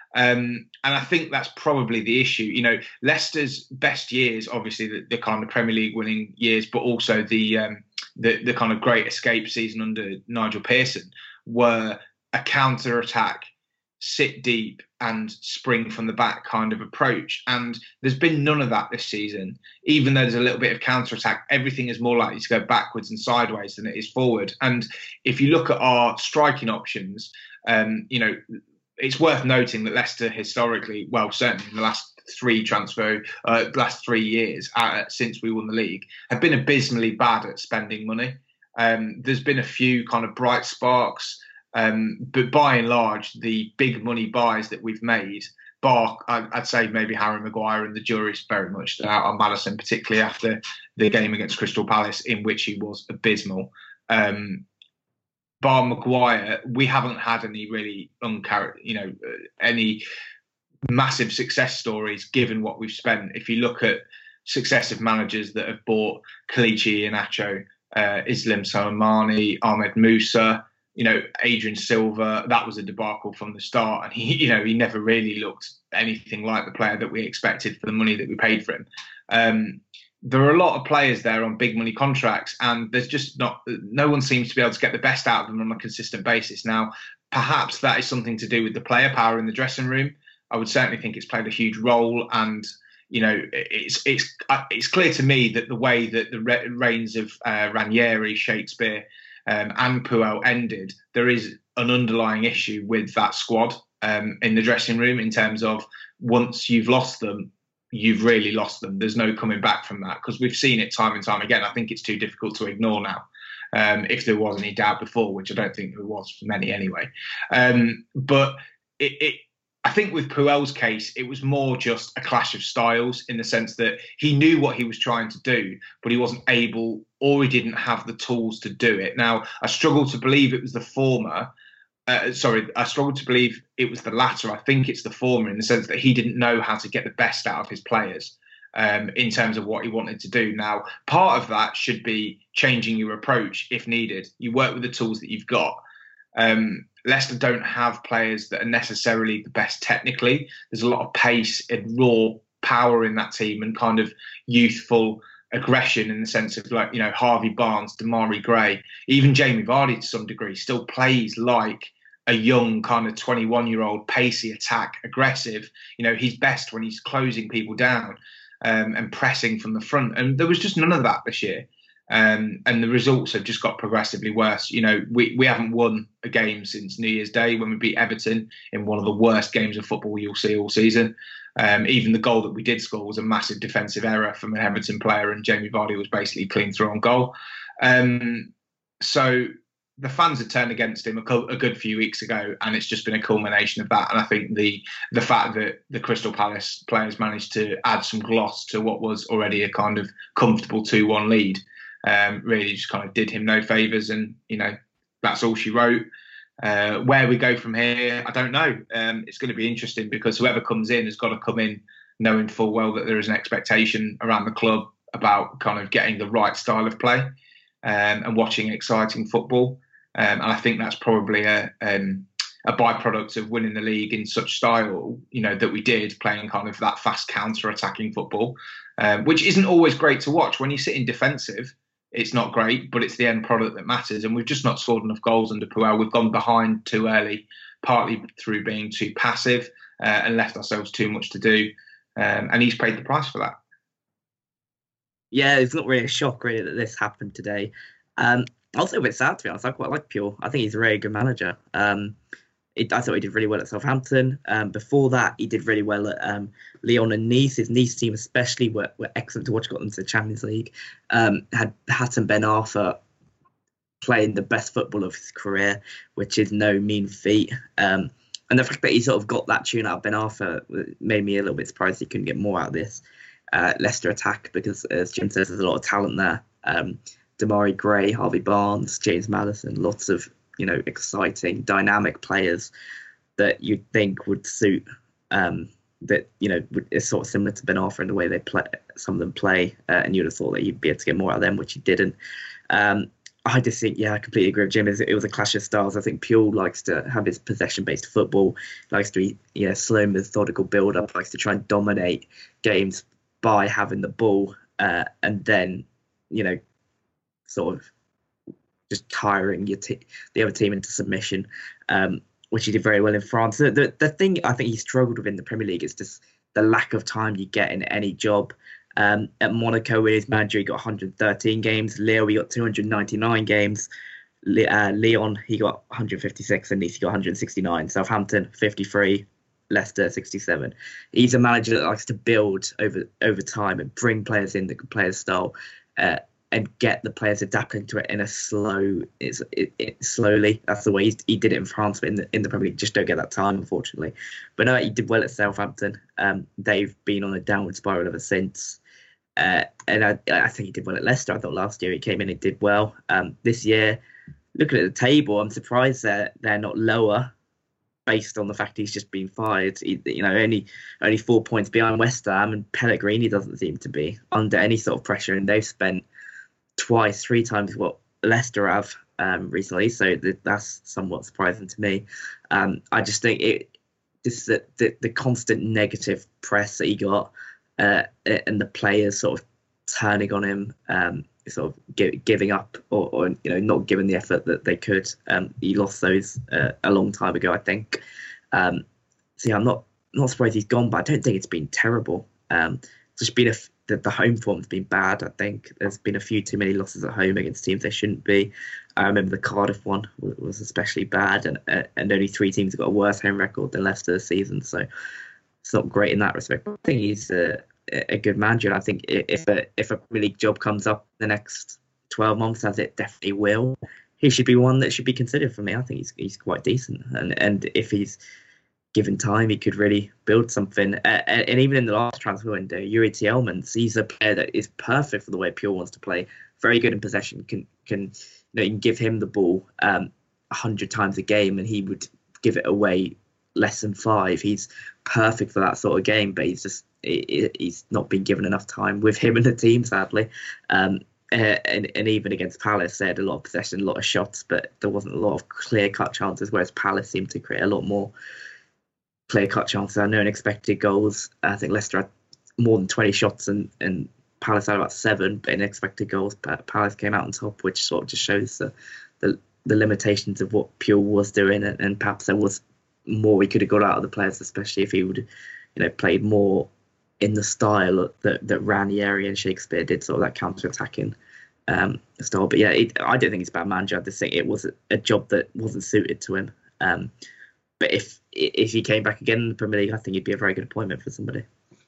Um, and I think that's probably the issue. You know, Leicester's best years, obviously the, the kind of Premier League winning years, but also the, um, the the kind of great escape season under Nigel Pearson, were a counter-attack, sit deep and spring from the back kind of approach. And there's been none of that this season. Even though there's a little bit of counter-attack, everything is more likely to go backwards and sideways than it is forward. And if you look at our striking options, um, you know, it's worth noting that Leicester historically, well, certainly in the last three transfer, uh, last three years uh, since we won the league, have been abysmally bad at spending money. Um, there's been a few kind of bright sparks, um, but by and large, the big money buys that we've made, bar, I'd say maybe Harry Maguire, and the jury's very much out on Maddison, particularly after the game against Crystal Palace, in which he was abysmal. Um, Bar Maguire, we haven't had any really unchar- you know, uh, any massive success stories given what we've spent. If you look at successive managers that have bought Kelechi Iheanacho, uh, Islam Soleimani, Ahmed Musa, you know, Adrian Silva, that was a debacle from the start. And he, you know, he never really looked anything like the player that we expected for the money that we paid for him. Um, There are a lot of players there on big money contracts, and there's just not, no one seems to be able to get the best out of them on a consistent basis. Now, perhaps that is something to do with the player power in the dressing room. I would certainly think it's played a huge role, and you know, it's it's it's clear to me that the way that the reigns of uh, Ranieri, Shakespeare, um, and Puel ended, there is an underlying issue with that squad um, in the dressing room in terms of once you've lost them, you've really lost them. There's no coming back from that, because we've seen it time and time again. I think it's too difficult to ignore now. Um, if there was any doubt before, which I don't think there was for many anyway. Um, but it, it, I think with Puel's case, it was more just a clash of styles, in the sense that he knew what he was trying to do, but he wasn't able, or he didn't have the tools to do it. Now, I struggle to believe it was the former. Uh, sorry, I struggle to believe it was the latter. I think it's the former, in the sense that he didn't know how to get the best out of his players um, in terms of what he wanted to do. Now, part of that should be changing your approach if needed. You work with the tools that you've got. Um, Leicester don't have players that are necessarily the best technically. There's a lot of pace and raw power in that team, and kind of youthful aggression, in the sense of, like, you know, Harvey Barnes, Damari Gray, even Jamie Vardy to some degree still plays like a young kind of twenty-one year old, pacey attack, aggressive. You know, he's best when he's closing people down um, and pressing from the front. And there was just none of that this year. Um, and the results have just got progressively worse. You know, we, we haven't won a game since New Year's Day, when we beat Everton in one of the worst games of football you'll see all season. Um, even the goal that we did score was a massive defensive error from an Everton player, and Jamie Vardy was basically clean through on goal. Um, so the fans had turned against him a, co- a good few weeks ago, and it's just been a culmination of that. And I think the the fact that the Crystal Palace players managed to add some gloss to what was already a kind of comfortable two one lead um, really just kind of did him no favours. And, you know, that's all she wrote. Uh, where we go from here, I don't know. Um, it's going to be interesting, because whoever comes in has got to come in knowing full well that there is an expectation around the club about kind of getting the right style of play um, and watching exciting football. Um, and I think that's probably a um, a byproduct of winning the league in such style, you know, that we did, playing kind of that fast counter-attacking football, um, which isn't always great to watch. When you sit in defensive, it's not great, but it's the end product that matters. And we've just not scored enough goals under Puel. We've gone behind too early, partly through being too passive uh, and left ourselves too much to do. Um, and he's paid the price for that. Yeah, it's not really a shock, really, that this happened today. Um, also a bit sad, to be honest. I quite like Puel. I think he's a very good manager. Um, it, I thought he did really well at Southampton. Um, before that, he did really well at um, Lyon and Nice. His Nice team especially were, were excellent to watch, got them to the Champions League. Um, had Hatem Ben Arfa playing the best football of his career, which is no mean feat. Um, and the fact that he sort of got that tune out of Ben Arfa made me a little bit surprised he couldn't get more out of this uh, Leicester attack, because, as Jim says, there's a lot of talent there. Um, Damari Gray, Harvey Barnes, James Maddison, lots of, you know, exciting, dynamic players that you'd think would suit, um, that, you know, is sort of similar to Ben Arthur in the way they play, some of them play, uh, and you'd have thought that you'd be able to get more out of them, which you didn't. Um, I just think, yeah, I completely agree with Jim. It was a clash of styles. I think Puel likes to have his possession-based football, likes to, you know, slow, methodical build-up, likes to try and dominate games by having the ball, uh, and then, you know, sort of just tiring your t- the other team into submission, um, which he did very well in France. The, the the thing I think he struggled with in the Premier League is just the lack of time you get in any job. Um, at Monaco, with his manager, he got one hundred thirteen games. Lille, he got two hundred ninety-nine games. Le- uh, Lyon, he got one hundred fifty-six, and Nice, he got one hundred sixty-nine. Southampton, fifty-three. Leicester, sixty-seven. He's a manager that likes to build over over time and bring players in that can play his style, uh, and get the players adapting to it in a slow, it's it, it, slowly. That's the way he's, he did it in France, but in the in the Premier League, just don't get that time, unfortunately. But no, he did well at Southampton. Um, they've been on a downward spiral ever since. Uh, and I, I think he did well at Leicester. I thought last year he came in and did well. Um, this year, looking at the table, I'm surprised they're, they're not lower based on the fact he's just been fired. He, you know, only only four points behind West Ham, and Pellegrini doesn't seem to be under any sort of pressure. And they've spent twice, three times what Leicester have um, recently. So th- that's somewhat surprising to me. Um, I just think it just the, the, the constant negative press that he got, Uh, and the players sort of turning on him, um, sort of gi- giving up, or, or you know, not giving the effort that they could. Um, he lost those uh, a long time ago, I think. Um, so yeah, I'm not not surprised he's gone, but I don't think it's been terrible. Um, it's just been a f- the, the home form's been bad. I think there's been a few too many losses at home against teams they shouldn't be. I remember the Cardiff one was, was especially bad, and uh, and only three teams have got a worse home record than Leicester this season. So it's not great in that respect. But I think he's uh, a good manager. And I think if a if a Premier League job comes up the next twelve months, as it definitely will, he should be one that should be considered for me. I think he's he's quite decent, and and if he's given time, he could really build something. Uh, and, and even in the last transfer window, Yuri Tielemans, he's a player that is perfect for the way Puel wants to play. Very good in possession. Can can you know you can give him the ball um a hundred times a game, and he would give it away less than five. He's perfect for that sort of game, but he's just he's not been given enough time with him and the team, sadly. Um, and, and even against Palace, they had a lot of possession, a lot of shots, but there wasn't a lot of clear-cut chances, whereas Palace seemed to create a lot more clear-cut chances. I know unexpected goals. I think Leicester had more than twenty shots, and, and Palace had about seven, but in expected goals, Palace came out on top, which sort of just shows the the, the limitations of what Puel was doing, and, and perhaps there was more we could have got out of the players, especially if he would, you know, played more in the style that, that Ranieri and Shakespeare did, sort of that counter-attacking um, style. But yeah, it, I don't think he's a bad manager. I just think it was a, a job that wasn't suited to him. Um, but if if he came back again in the Premier League, I think he'd be a very good appointment for somebody.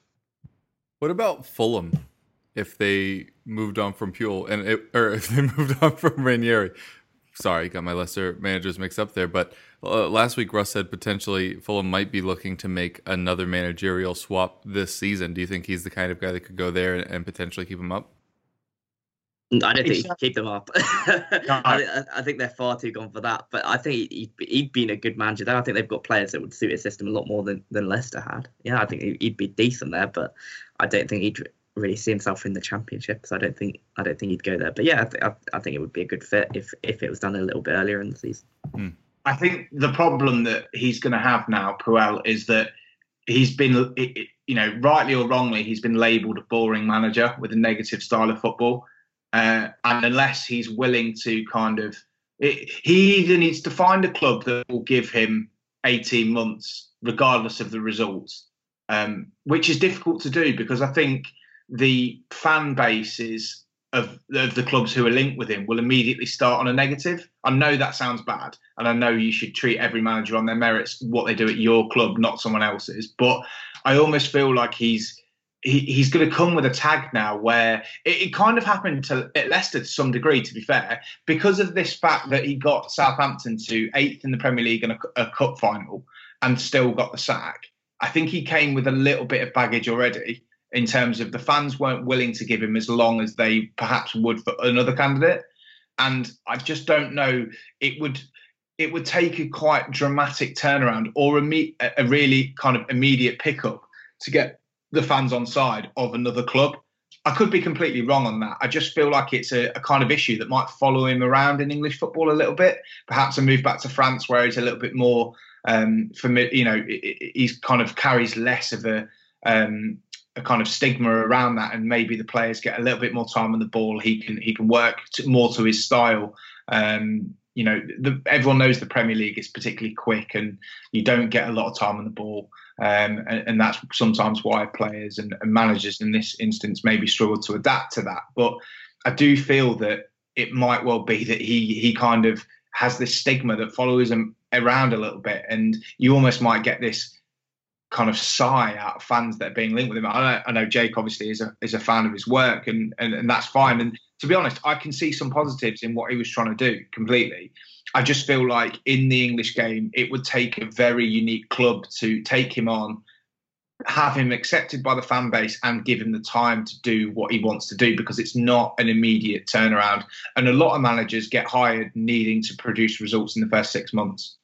What about Fulham? If they moved on from Puel, and it, or if they moved on from Ranieri? Sorry, got my Leicester managers mixed up there. But uh, last week, Russ said potentially Fulham might be looking to make another managerial swap this season. Do you think he's the kind of guy that could go there and, and potentially keep him up? I don't think he can keep them up. I, I think they're far too gone for that. But I think he'd, he'd been a good manager there. I think they've got players that would suit his system a lot more than, than Leicester had. Yeah, I think he'd be decent there, but I don't think he'd really see himself in the Championship. So I don't think I don't think he'd go there. But yeah, I, th- I, I think it would be a good fit if if it was done a little bit earlier in the season. Hmm. I think the problem that he's going to have now, Puel, is that he's been, you know, rightly or wrongly, he's been labelled a boring manager with a negative style of football. Uh, and unless he's willing to kind of, it, he either needs to find a club that will give him eighteen months, regardless of the results, um, which is difficult to do because I think the fan bases of, of the clubs who are linked with him will immediately start on a negative. I know that sounds bad, and I know you should treat every manager on their merits, what they do at your club, not someone else's. But I almost feel like he's he, he's going to come with a tag now where it, it kind of happened to at Leicester to some degree, to be fair, because of this fact that he got Southampton to eighth in the Premier League and a, a cup final and still got the sack. I think he came with a little bit of baggage already in terms of the fans weren't willing to give him as long as they perhaps would for another candidate. And I just don't know, it would it would take a quite dramatic turnaround or a, me, a really kind of immediate pickup to get the fans on side of another club. I could be completely wrong on that. I just feel like it's a, a kind of issue that might follow him around in English football a little bit. Perhaps a move back to France where he's a little bit more, um, familiar, you know, he's kind of carries less of a, um, a kind of stigma around that, and maybe the players get a little bit more time on the ball. He can he can work to, more to his style. Um, you know, the, everyone knows the Premier League is particularly quick, and you don't get a lot of time on the ball. Um, and, and that's sometimes why players and, and managers in this instance maybe struggle to adapt to that. But I do feel that it might well be that he he kind of has this stigma that follows him around a little bit, and you almost might get this kind of sigh out of fans that are being linked with him. I know, I know Jake obviously is a is a fan of his work, and, and and that's fine. And to be honest, I can see some positives in what he was trying to do completely. I just feel like in the English game, it would take a very unique club to take him on, have him accepted by the fan base, and give him the time to do what he wants to do, because it's not an immediate turnaround. And a lot of managers get hired needing to produce results in the first six months.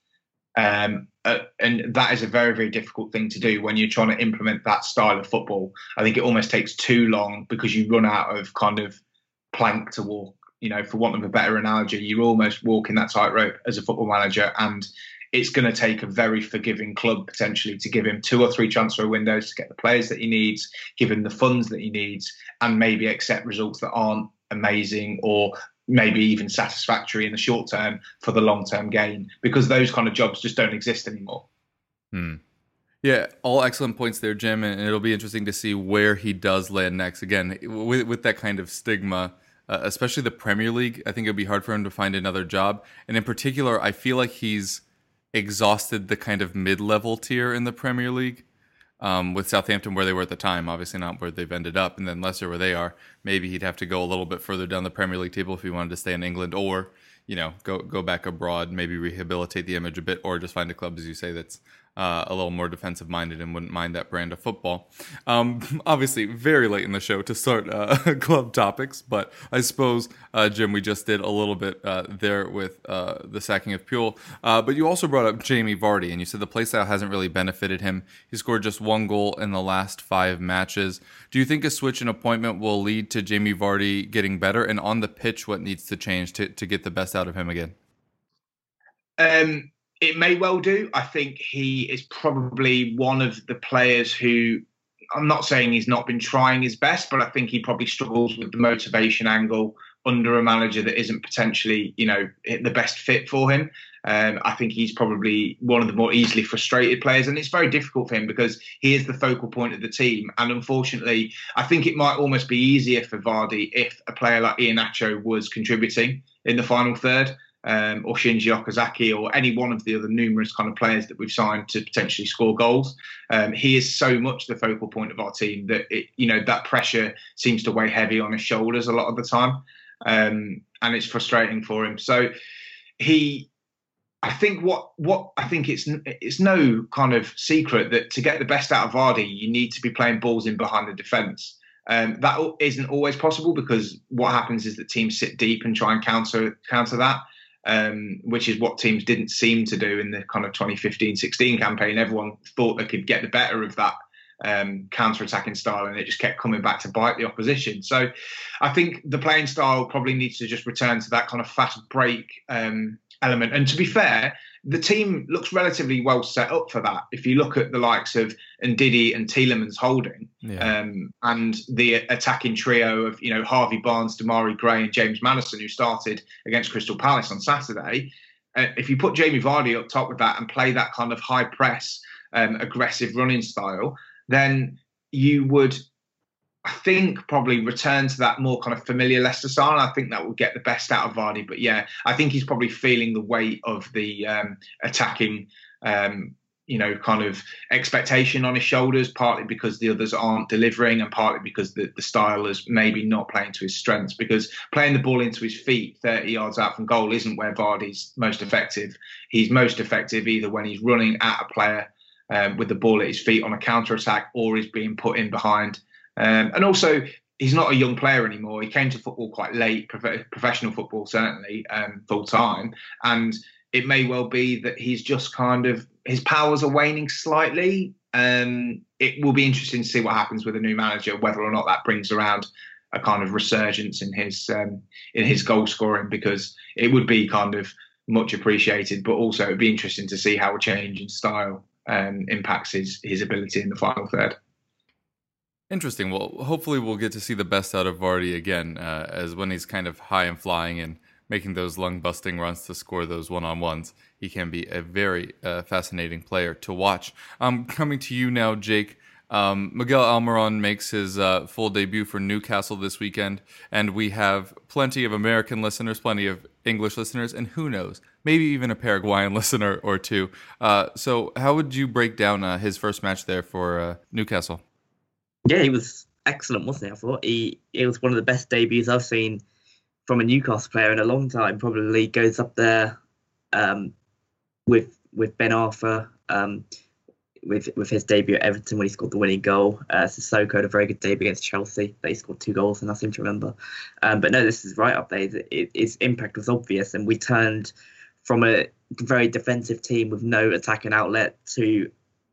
Um, uh, and that is a very, very difficult thing to do when you're trying to implement that style of football. I think it almost takes too long because you run out of kind of plank to walk. You know, for want of a better analogy, you're almost walking that tightrope as a football manager, and it's going to take a very forgiving club potentially to give him two or three transfer windows to get the players that he needs, give him the funds that he needs, and maybe accept results that aren't amazing or maybe even satisfactory in the short term for the long-term gain, because those kind of jobs just don't exist anymore. Hmm. Yeah, all excellent points there, Jim, and it'll be interesting to see where he does land next. Again, with, with that kind of stigma, uh, especially the Premier League, I think it'd be hard for him to find another job. And in particular, I feel like he's exhausted the kind of mid-level tier in the Premier League. Um, with Southampton where they were at the time, obviously not where they've ended up, and then Leicester where they are. Maybe he'd have to go a little bit further down the Premier League table if he wanted to stay in England, or, you know, go go back abroad, maybe rehabilitate the image a bit, or just find a club, as you say, that's uh, a little more defensive-minded and wouldn't mind that brand of football. Um, obviously, very late in the show to start uh, club topics, but I suppose, uh, Jim, we just did a little bit uh, there with uh, the sacking of Puel. Uh, but you also brought up Jamie Vardy, and you said the playstyle hasn't really benefited him. He scored just one goal in the last five matches. Do you think a switch in appointment will lead to Jamie Vardy getting better? And on the pitch, what needs to change to, to get the best out of him again? Um. It may well do. I think he is probably one of the players who, I'm not saying he's not been trying his best, but I think he probably struggles with the motivation angle under a manager that isn't potentially, you know, the best fit for him. Um, I think he's probably one of the more easily frustrated players, and it's very difficult for him because he is the focal point of the team. And unfortunately, I think it might almost be easier for Vardy if a player like Iheanacho was contributing in the final third. Um, or Shinji Okazaki, or any one of the other numerous kind of players that we've signed to potentially score goals. Um, he is so much the focal point of our team that it, you know, that pressure seems to weigh heavy on his shoulders a lot of the time, um, and it's frustrating for him. So he, I think what what I think it's it's no kind of secret that to get the best out of Vardy, you need to be playing balls in behind the defence. Um, that isn't always possible because what happens is that teams sit deep and try and counter counter that. Um, which is what teams didn't seem to do in the kind of twenty fifteen sixteen campaign. Everyone thought they could get the better of that um, counter-attacking style, and it just kept coming back to bite the opposition. So I think the playing style probably needs to just return to that kind of fast break um, element. And to be fair, the team looks relatively well set up for that. If you look at the likes of Ndidi and Tielemans holding, yeah. um, and the attacking trio of, you know, Harvey Barnes, Damari Gray and James Maddison, who started against Crystal Palace on Saturday, uh, if you put Jamie Vardy up top with that and play that kind of high press, um, aggressive running style, then you would, I think, probably return to that more kind of familiar Leicester style. And I think that will get the best out of Vardy. But yeah, I think he's probably feeling the weight of the um, attacking, um, you know, kind of expectation on his shoulders, partly because the others aren't delivering and partly because the, the style is maybe not playing to his strengths, because playing the ball into his feet thirty yards out from goal isn't where Vardy's most effective. He's most effective either when he's running at a player um, with the ball at his feet on a counter-attack, or he's being put in behind Um, and also, he's not a young player anymore. He came to football quite late, prof- professional football certainly, um, full time. And it may well be that he's just kind of, his powers are waning slightly. Um, it will be interesting to see what happens with a new manager, whether or not that brings around a kind of resurgence in his um, in his goal scoring, because it would be kind of much appreciated, but also it'd be interesting to see how a change in style um, impacts his his ability in the final third. Interesting. Well, hopefully we'll get to see the best out of Vardy again, uh, as when he's kind of high and flying and making those lung-busting runs to score those one-on-ones. He can be a very uh, fascinating player to watch. Um, coming to you now, Jake. Um, Miguel Almiron makes his uh, full debut for Newcastle this weekend, and we have plenty of American listeners, plenty of English listeners, and who knows, maybe even a Paraguayan listener or two. Uh, so how would you break down uh, his first match there for uh, Newcastle? Yeah, he was excellent, wasn't he? I thought he it was one of the best debuts I've seen from a Newcastle player in a long time. Probably goes up there um, with with Ben Arthur, um, with with his debut at Everton when he scored the winning goal. Uh, Sissoko had a very good debut against Chelsea. They scored two goals, and I seem to remember. Um, but no, this is right up there. It, its impact was obvious, and we turned from a very defensive team with no attacking outlet to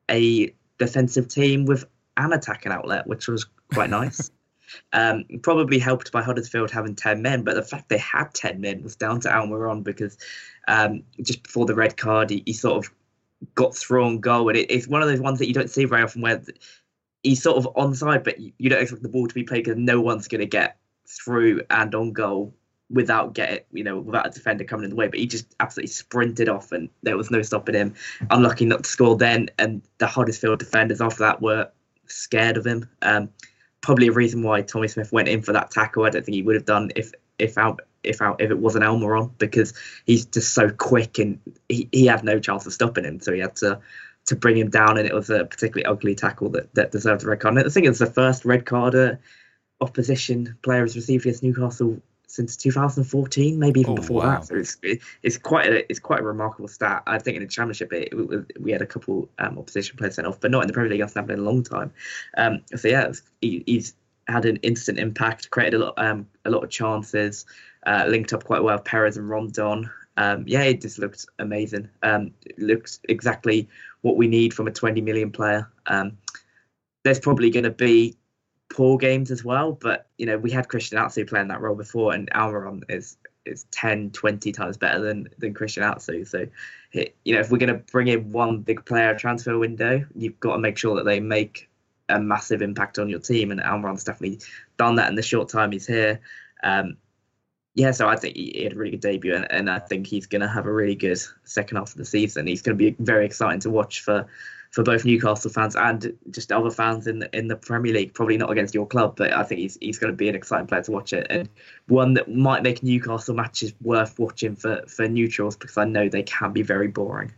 a defensive team with an attacking outlet, which was quite nice. Um, probably helped by Huddersfield having ten men, but the fact they had ten men was down to Almiron, because um, just before the red card, he, he sort of got through on goal. And it, it's one of those ones that you don't see very often where he's sort of onside, but you, you don't expect the ball to be played because no one's going to get through and on goal without get it, you know, without a defender coming in the way. But he just absolutely sprinted off, and there was no stopping him. Unlucky not to score then, and the Huddersfield defenders after that were scared of him. Um, probably a reason why Tommy Smith went in for that tackle. I don't think he would have done if if out if out if it wasn't Almiron, because he's just so quick and he, he had no chance of stopping him. So he had to to bring him down, and it was a particularly ugly tackle that, that deserved a red card. And I think it's the first red card uh, opposition player has received against Newcastle since two thousand fourteen, maybe even oh, before wow. that. So it's it, it's quite a it's quite a remarkable stat. I think in the Championship it, it, we had a couple um, opposition players sent off, but not in the Premier League. That's happened in a long time. Um, so yeah, it's, he, he's had an instant impact, created a lot um, a lot of chances, uh, linked up quite well with Perez and Rondon. Um, yeah, it just looked amazing. Um, it looks exactly what we need from a twenty million player. Um, there's probably going to be poor games as well, but you know, we had Christian Atsu playing that role before, and Almiron is is ten, twenty times better than than Christian Atsu. So it, you know, if we're going to bring in one big player transfer window, you've got to make sure that they make a massive impact on your team, and Almiron's definitely done that in the short time he's here. Um, yeah, so I think he, he had a really good debut, and, and I think he's going to have a really good second half of the season. He's going to be very exciting to watch for for both Newcastle fans and just other fans in the, in the Premier League. Probably not against your club, but I think he's he's going to be an exciting player to watch it, and one that might make Newcastle matches worth watching for, for neutrals, because I know they can be very boring.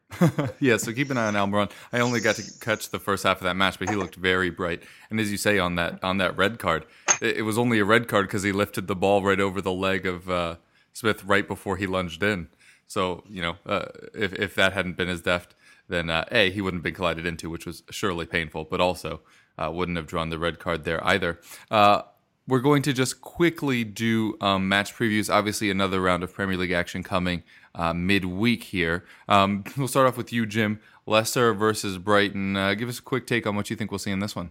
Yeah, so keep an eye on Almiron. I only got to catch the first half of that match, but he looked very bright. And as you say, on that on that red card, it, it was only a red card because he lifted the ball right over the leg of uh, Smith right before he lunged in. So, you know, uh, if if that hadn't been as deft, then uh, A, he wouldn't have been collided into, which was surely painful, but also uh, wouldn't have drawn the red card there either. Uh, we're going to just quickly do um, match previews. Obviously, another round of Premier League action coming uh, midweek here. Um, we'll start off with you, Jim. Leicester versus Brighton. Uh, give us a quick take on what you think we'll see in this one.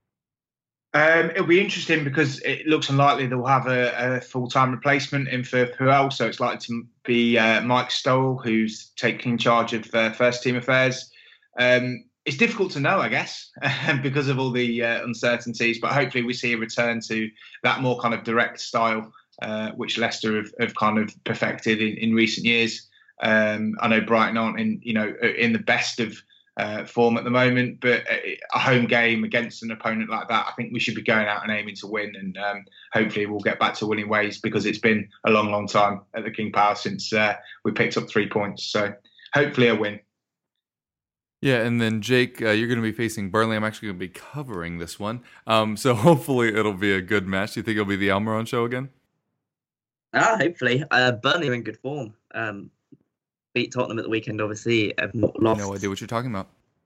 Um, it'll be interesting because it looks unlikely they'll have a, a full-time replacement in for Puel, so it's likely to be uh, Mike Stoll, who's taking charge of uh, first-team affairs. Um, it's difficult to know, I guess, because of all the uh, uncertainties, but hopefully we see a return to that more kind of direct style, uh, which Leicester have, have kind of perfected in, in recent years. Um, I know Brighton aren't in, you know, in the best of Uh, form at the moment, but a home game against an opponent like that, I think we should be going out and aiming to win, and um, hopefully we'll get back to winning ways, because it's been a long, long time at the King Power since uh, we picked up three points. So hopefully a win. Yeah, and then Jake, uh, you're going to be facing Burnley. I'm actually going to be covering this one, um, so hopefully it'll be a good match. Do you think it'll be the Almiron show again? Ah, hopefully. Uh, Burnley are in good form. Um, beat Tottenham at the weekend, obviously. Have not lost. No idea what you're talking about.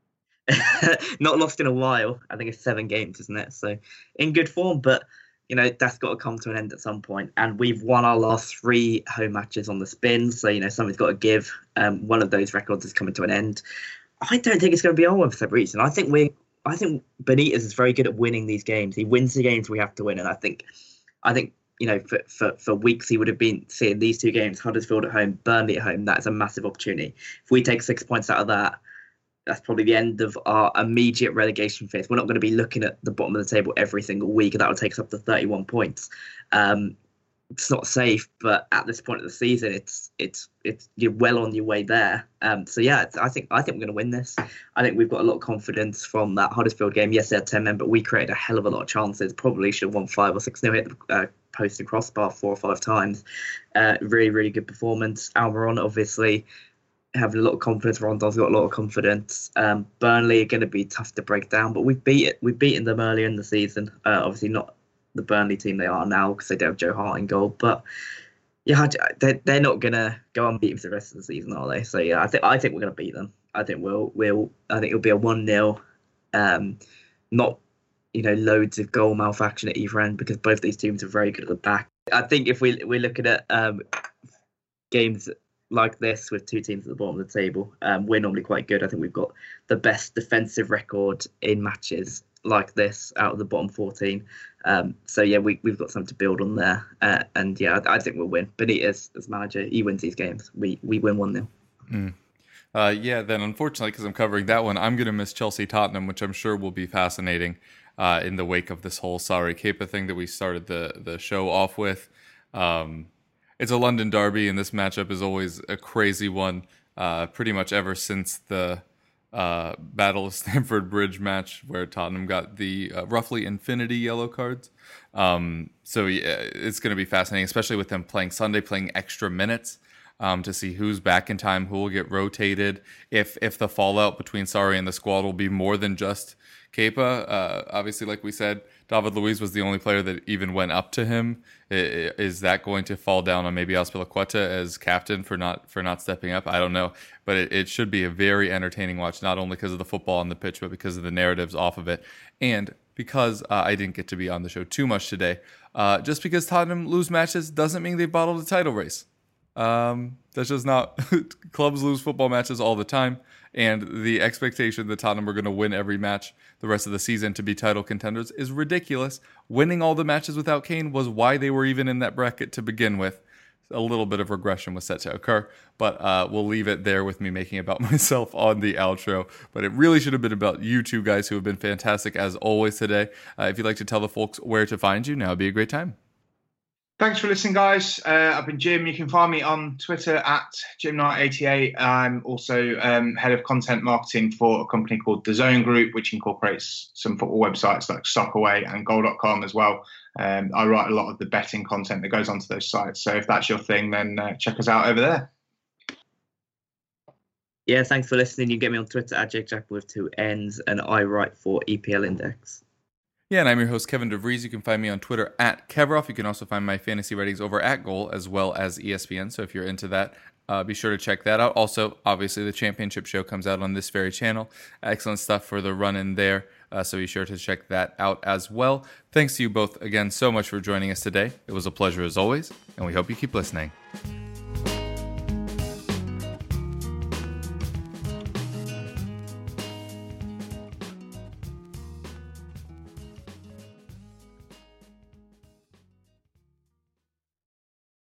not lost in a while. I think it's seven games, isn't it? So in good form, but you know that's got to come to an end at some point. And we've won our last three home matches on the spin, so you know something's got to give. Um, one of those records is coming to an end. I don't think it's going to be over for some reason. I think we, I think Benitez is very good at winning these games. He wins the games we have to win, and I think, I think you know for for, for weeks he would have been seeing these two games: Huddersfield at home, Burnley at home. That's a massive opportunity. If we take six points out of that, that's probably the end of our immediate relegation phase. We're not going to be looking at the bottom of the table every single week, and that would take us up to thirty-one points. Um, it's not safe, but at this point of the season, it's it's it's you're well on your way there. Um, so yeah, it's, I think I think we're going to win this. I think we've got a lot of confidence from that Huddersfield game. Yes, they had ten men, but we created a hell of a lot of chances. Probably should have won five or six nil. Hit the uh, post and crossbar four or five times. Uh, really, really good performance. Almiron, obviously, having a lot of confidence. Rondon's got a lot of confidence. Um, Burnley are going to be tough to break down, but we've beat it. We've beaten them earlier in the season. Uh, obviously, not the Burnley team they are now because they don't have Joe Hart in goal. But yeah, they're, they're not going to go unbeaten for the rest of the season, are they? So yeah, I think I think we're going to beat them. I think we'll we'll I think it'll be a one nil. Um, not you know loads of goal malfunction at either end because both these teams are very good at the back. I think if we we're looking at um, games like this with two teams at the bottom of the table, um, we're normally quite good. I think we've got the best defensive record in matches like this out of the bottom fourteen. Um, so yeah, we, we've got something to build on there. Uh, and yeah, I, I think we'll win. Benitez as manager, he wins these games. We we win one nil. Mm. Uh, yeah, then unfortunately, because I'm covering that one, I'm going to miss Chelsea-Tottenham, which I'm sure will be fascinating uh, in the wake of this whole Sarri Kepa thing that we started the, the show off with. Um, it's a London derby, and this matchup is always a crazy one, uh, pretty much ever since the uh, Battle of Stamford Bridge match where Tottenham got the uh, roughly infinity yellow cards. Um, so yeah, it's going to be fascinating, especially with them playing Sunday, playing extra minutes. Um, to see who's back in time, who will get rotated, if if the fallout between Sarri and the squad will be more than just Kepa. Uh, obviously, like we said, David Luiz was the only player that even went up to him. Is that going to fall down on maybe Azpilicueta as captain for not for not stepping up? I don't know. But it, it should be a very entertaining watch, not only because of the football on the pitch, but because of the narratives off of it. And because uh, I didn't get to be on the show too much today, uh, just because Tottenham lose matches doesn't mean they bottled a title race. Um, that's just not clubs lose football matches all the time, and the expectation that Tottenham are going to win every match the rest of the season to be title contenders is ridiculous. Winning all the matches without Kane was why they were even in that bracket to begin with. A little bit of regression was set to occur, but uh, we'll leave it there with me making about myself on the outro. But it really should have been about you two guys who have been fantastic as always today. Uh, if you'd like to tell the folks where to find you, now would be a great time. Thanks for listening, guys. Uh, I've been Jim. You can find me on Twitter at Jim Knight eighty-eight. I'm also um, head of content marketing for a company called The Zone Group, which incorporates some football websites like Soccerway and Goal dot com as well. Um, I write a lot of the betting content that goes onto those sites. So if that's your thing, then uh, check us out over there. Yeah, thanks for listening. You can get me on Twitter at Jake Jack with two N's, and I write for E P L Index. Yeah, and I'm your host, Kevin DeVries. You can find me on Twitter at Kevroff. You can also find my fantasy ratings over at Goal as well as E S P N. So if you're into that, uh, be sure to check that out. Also, obviously, the championship show comes out on this very channel. Excellent stuff for the run-in there. Uh, so be sure to check that out as well. Thanks to you both again so much for joining us today. It was a pleasure as always, and we hope you keep listening.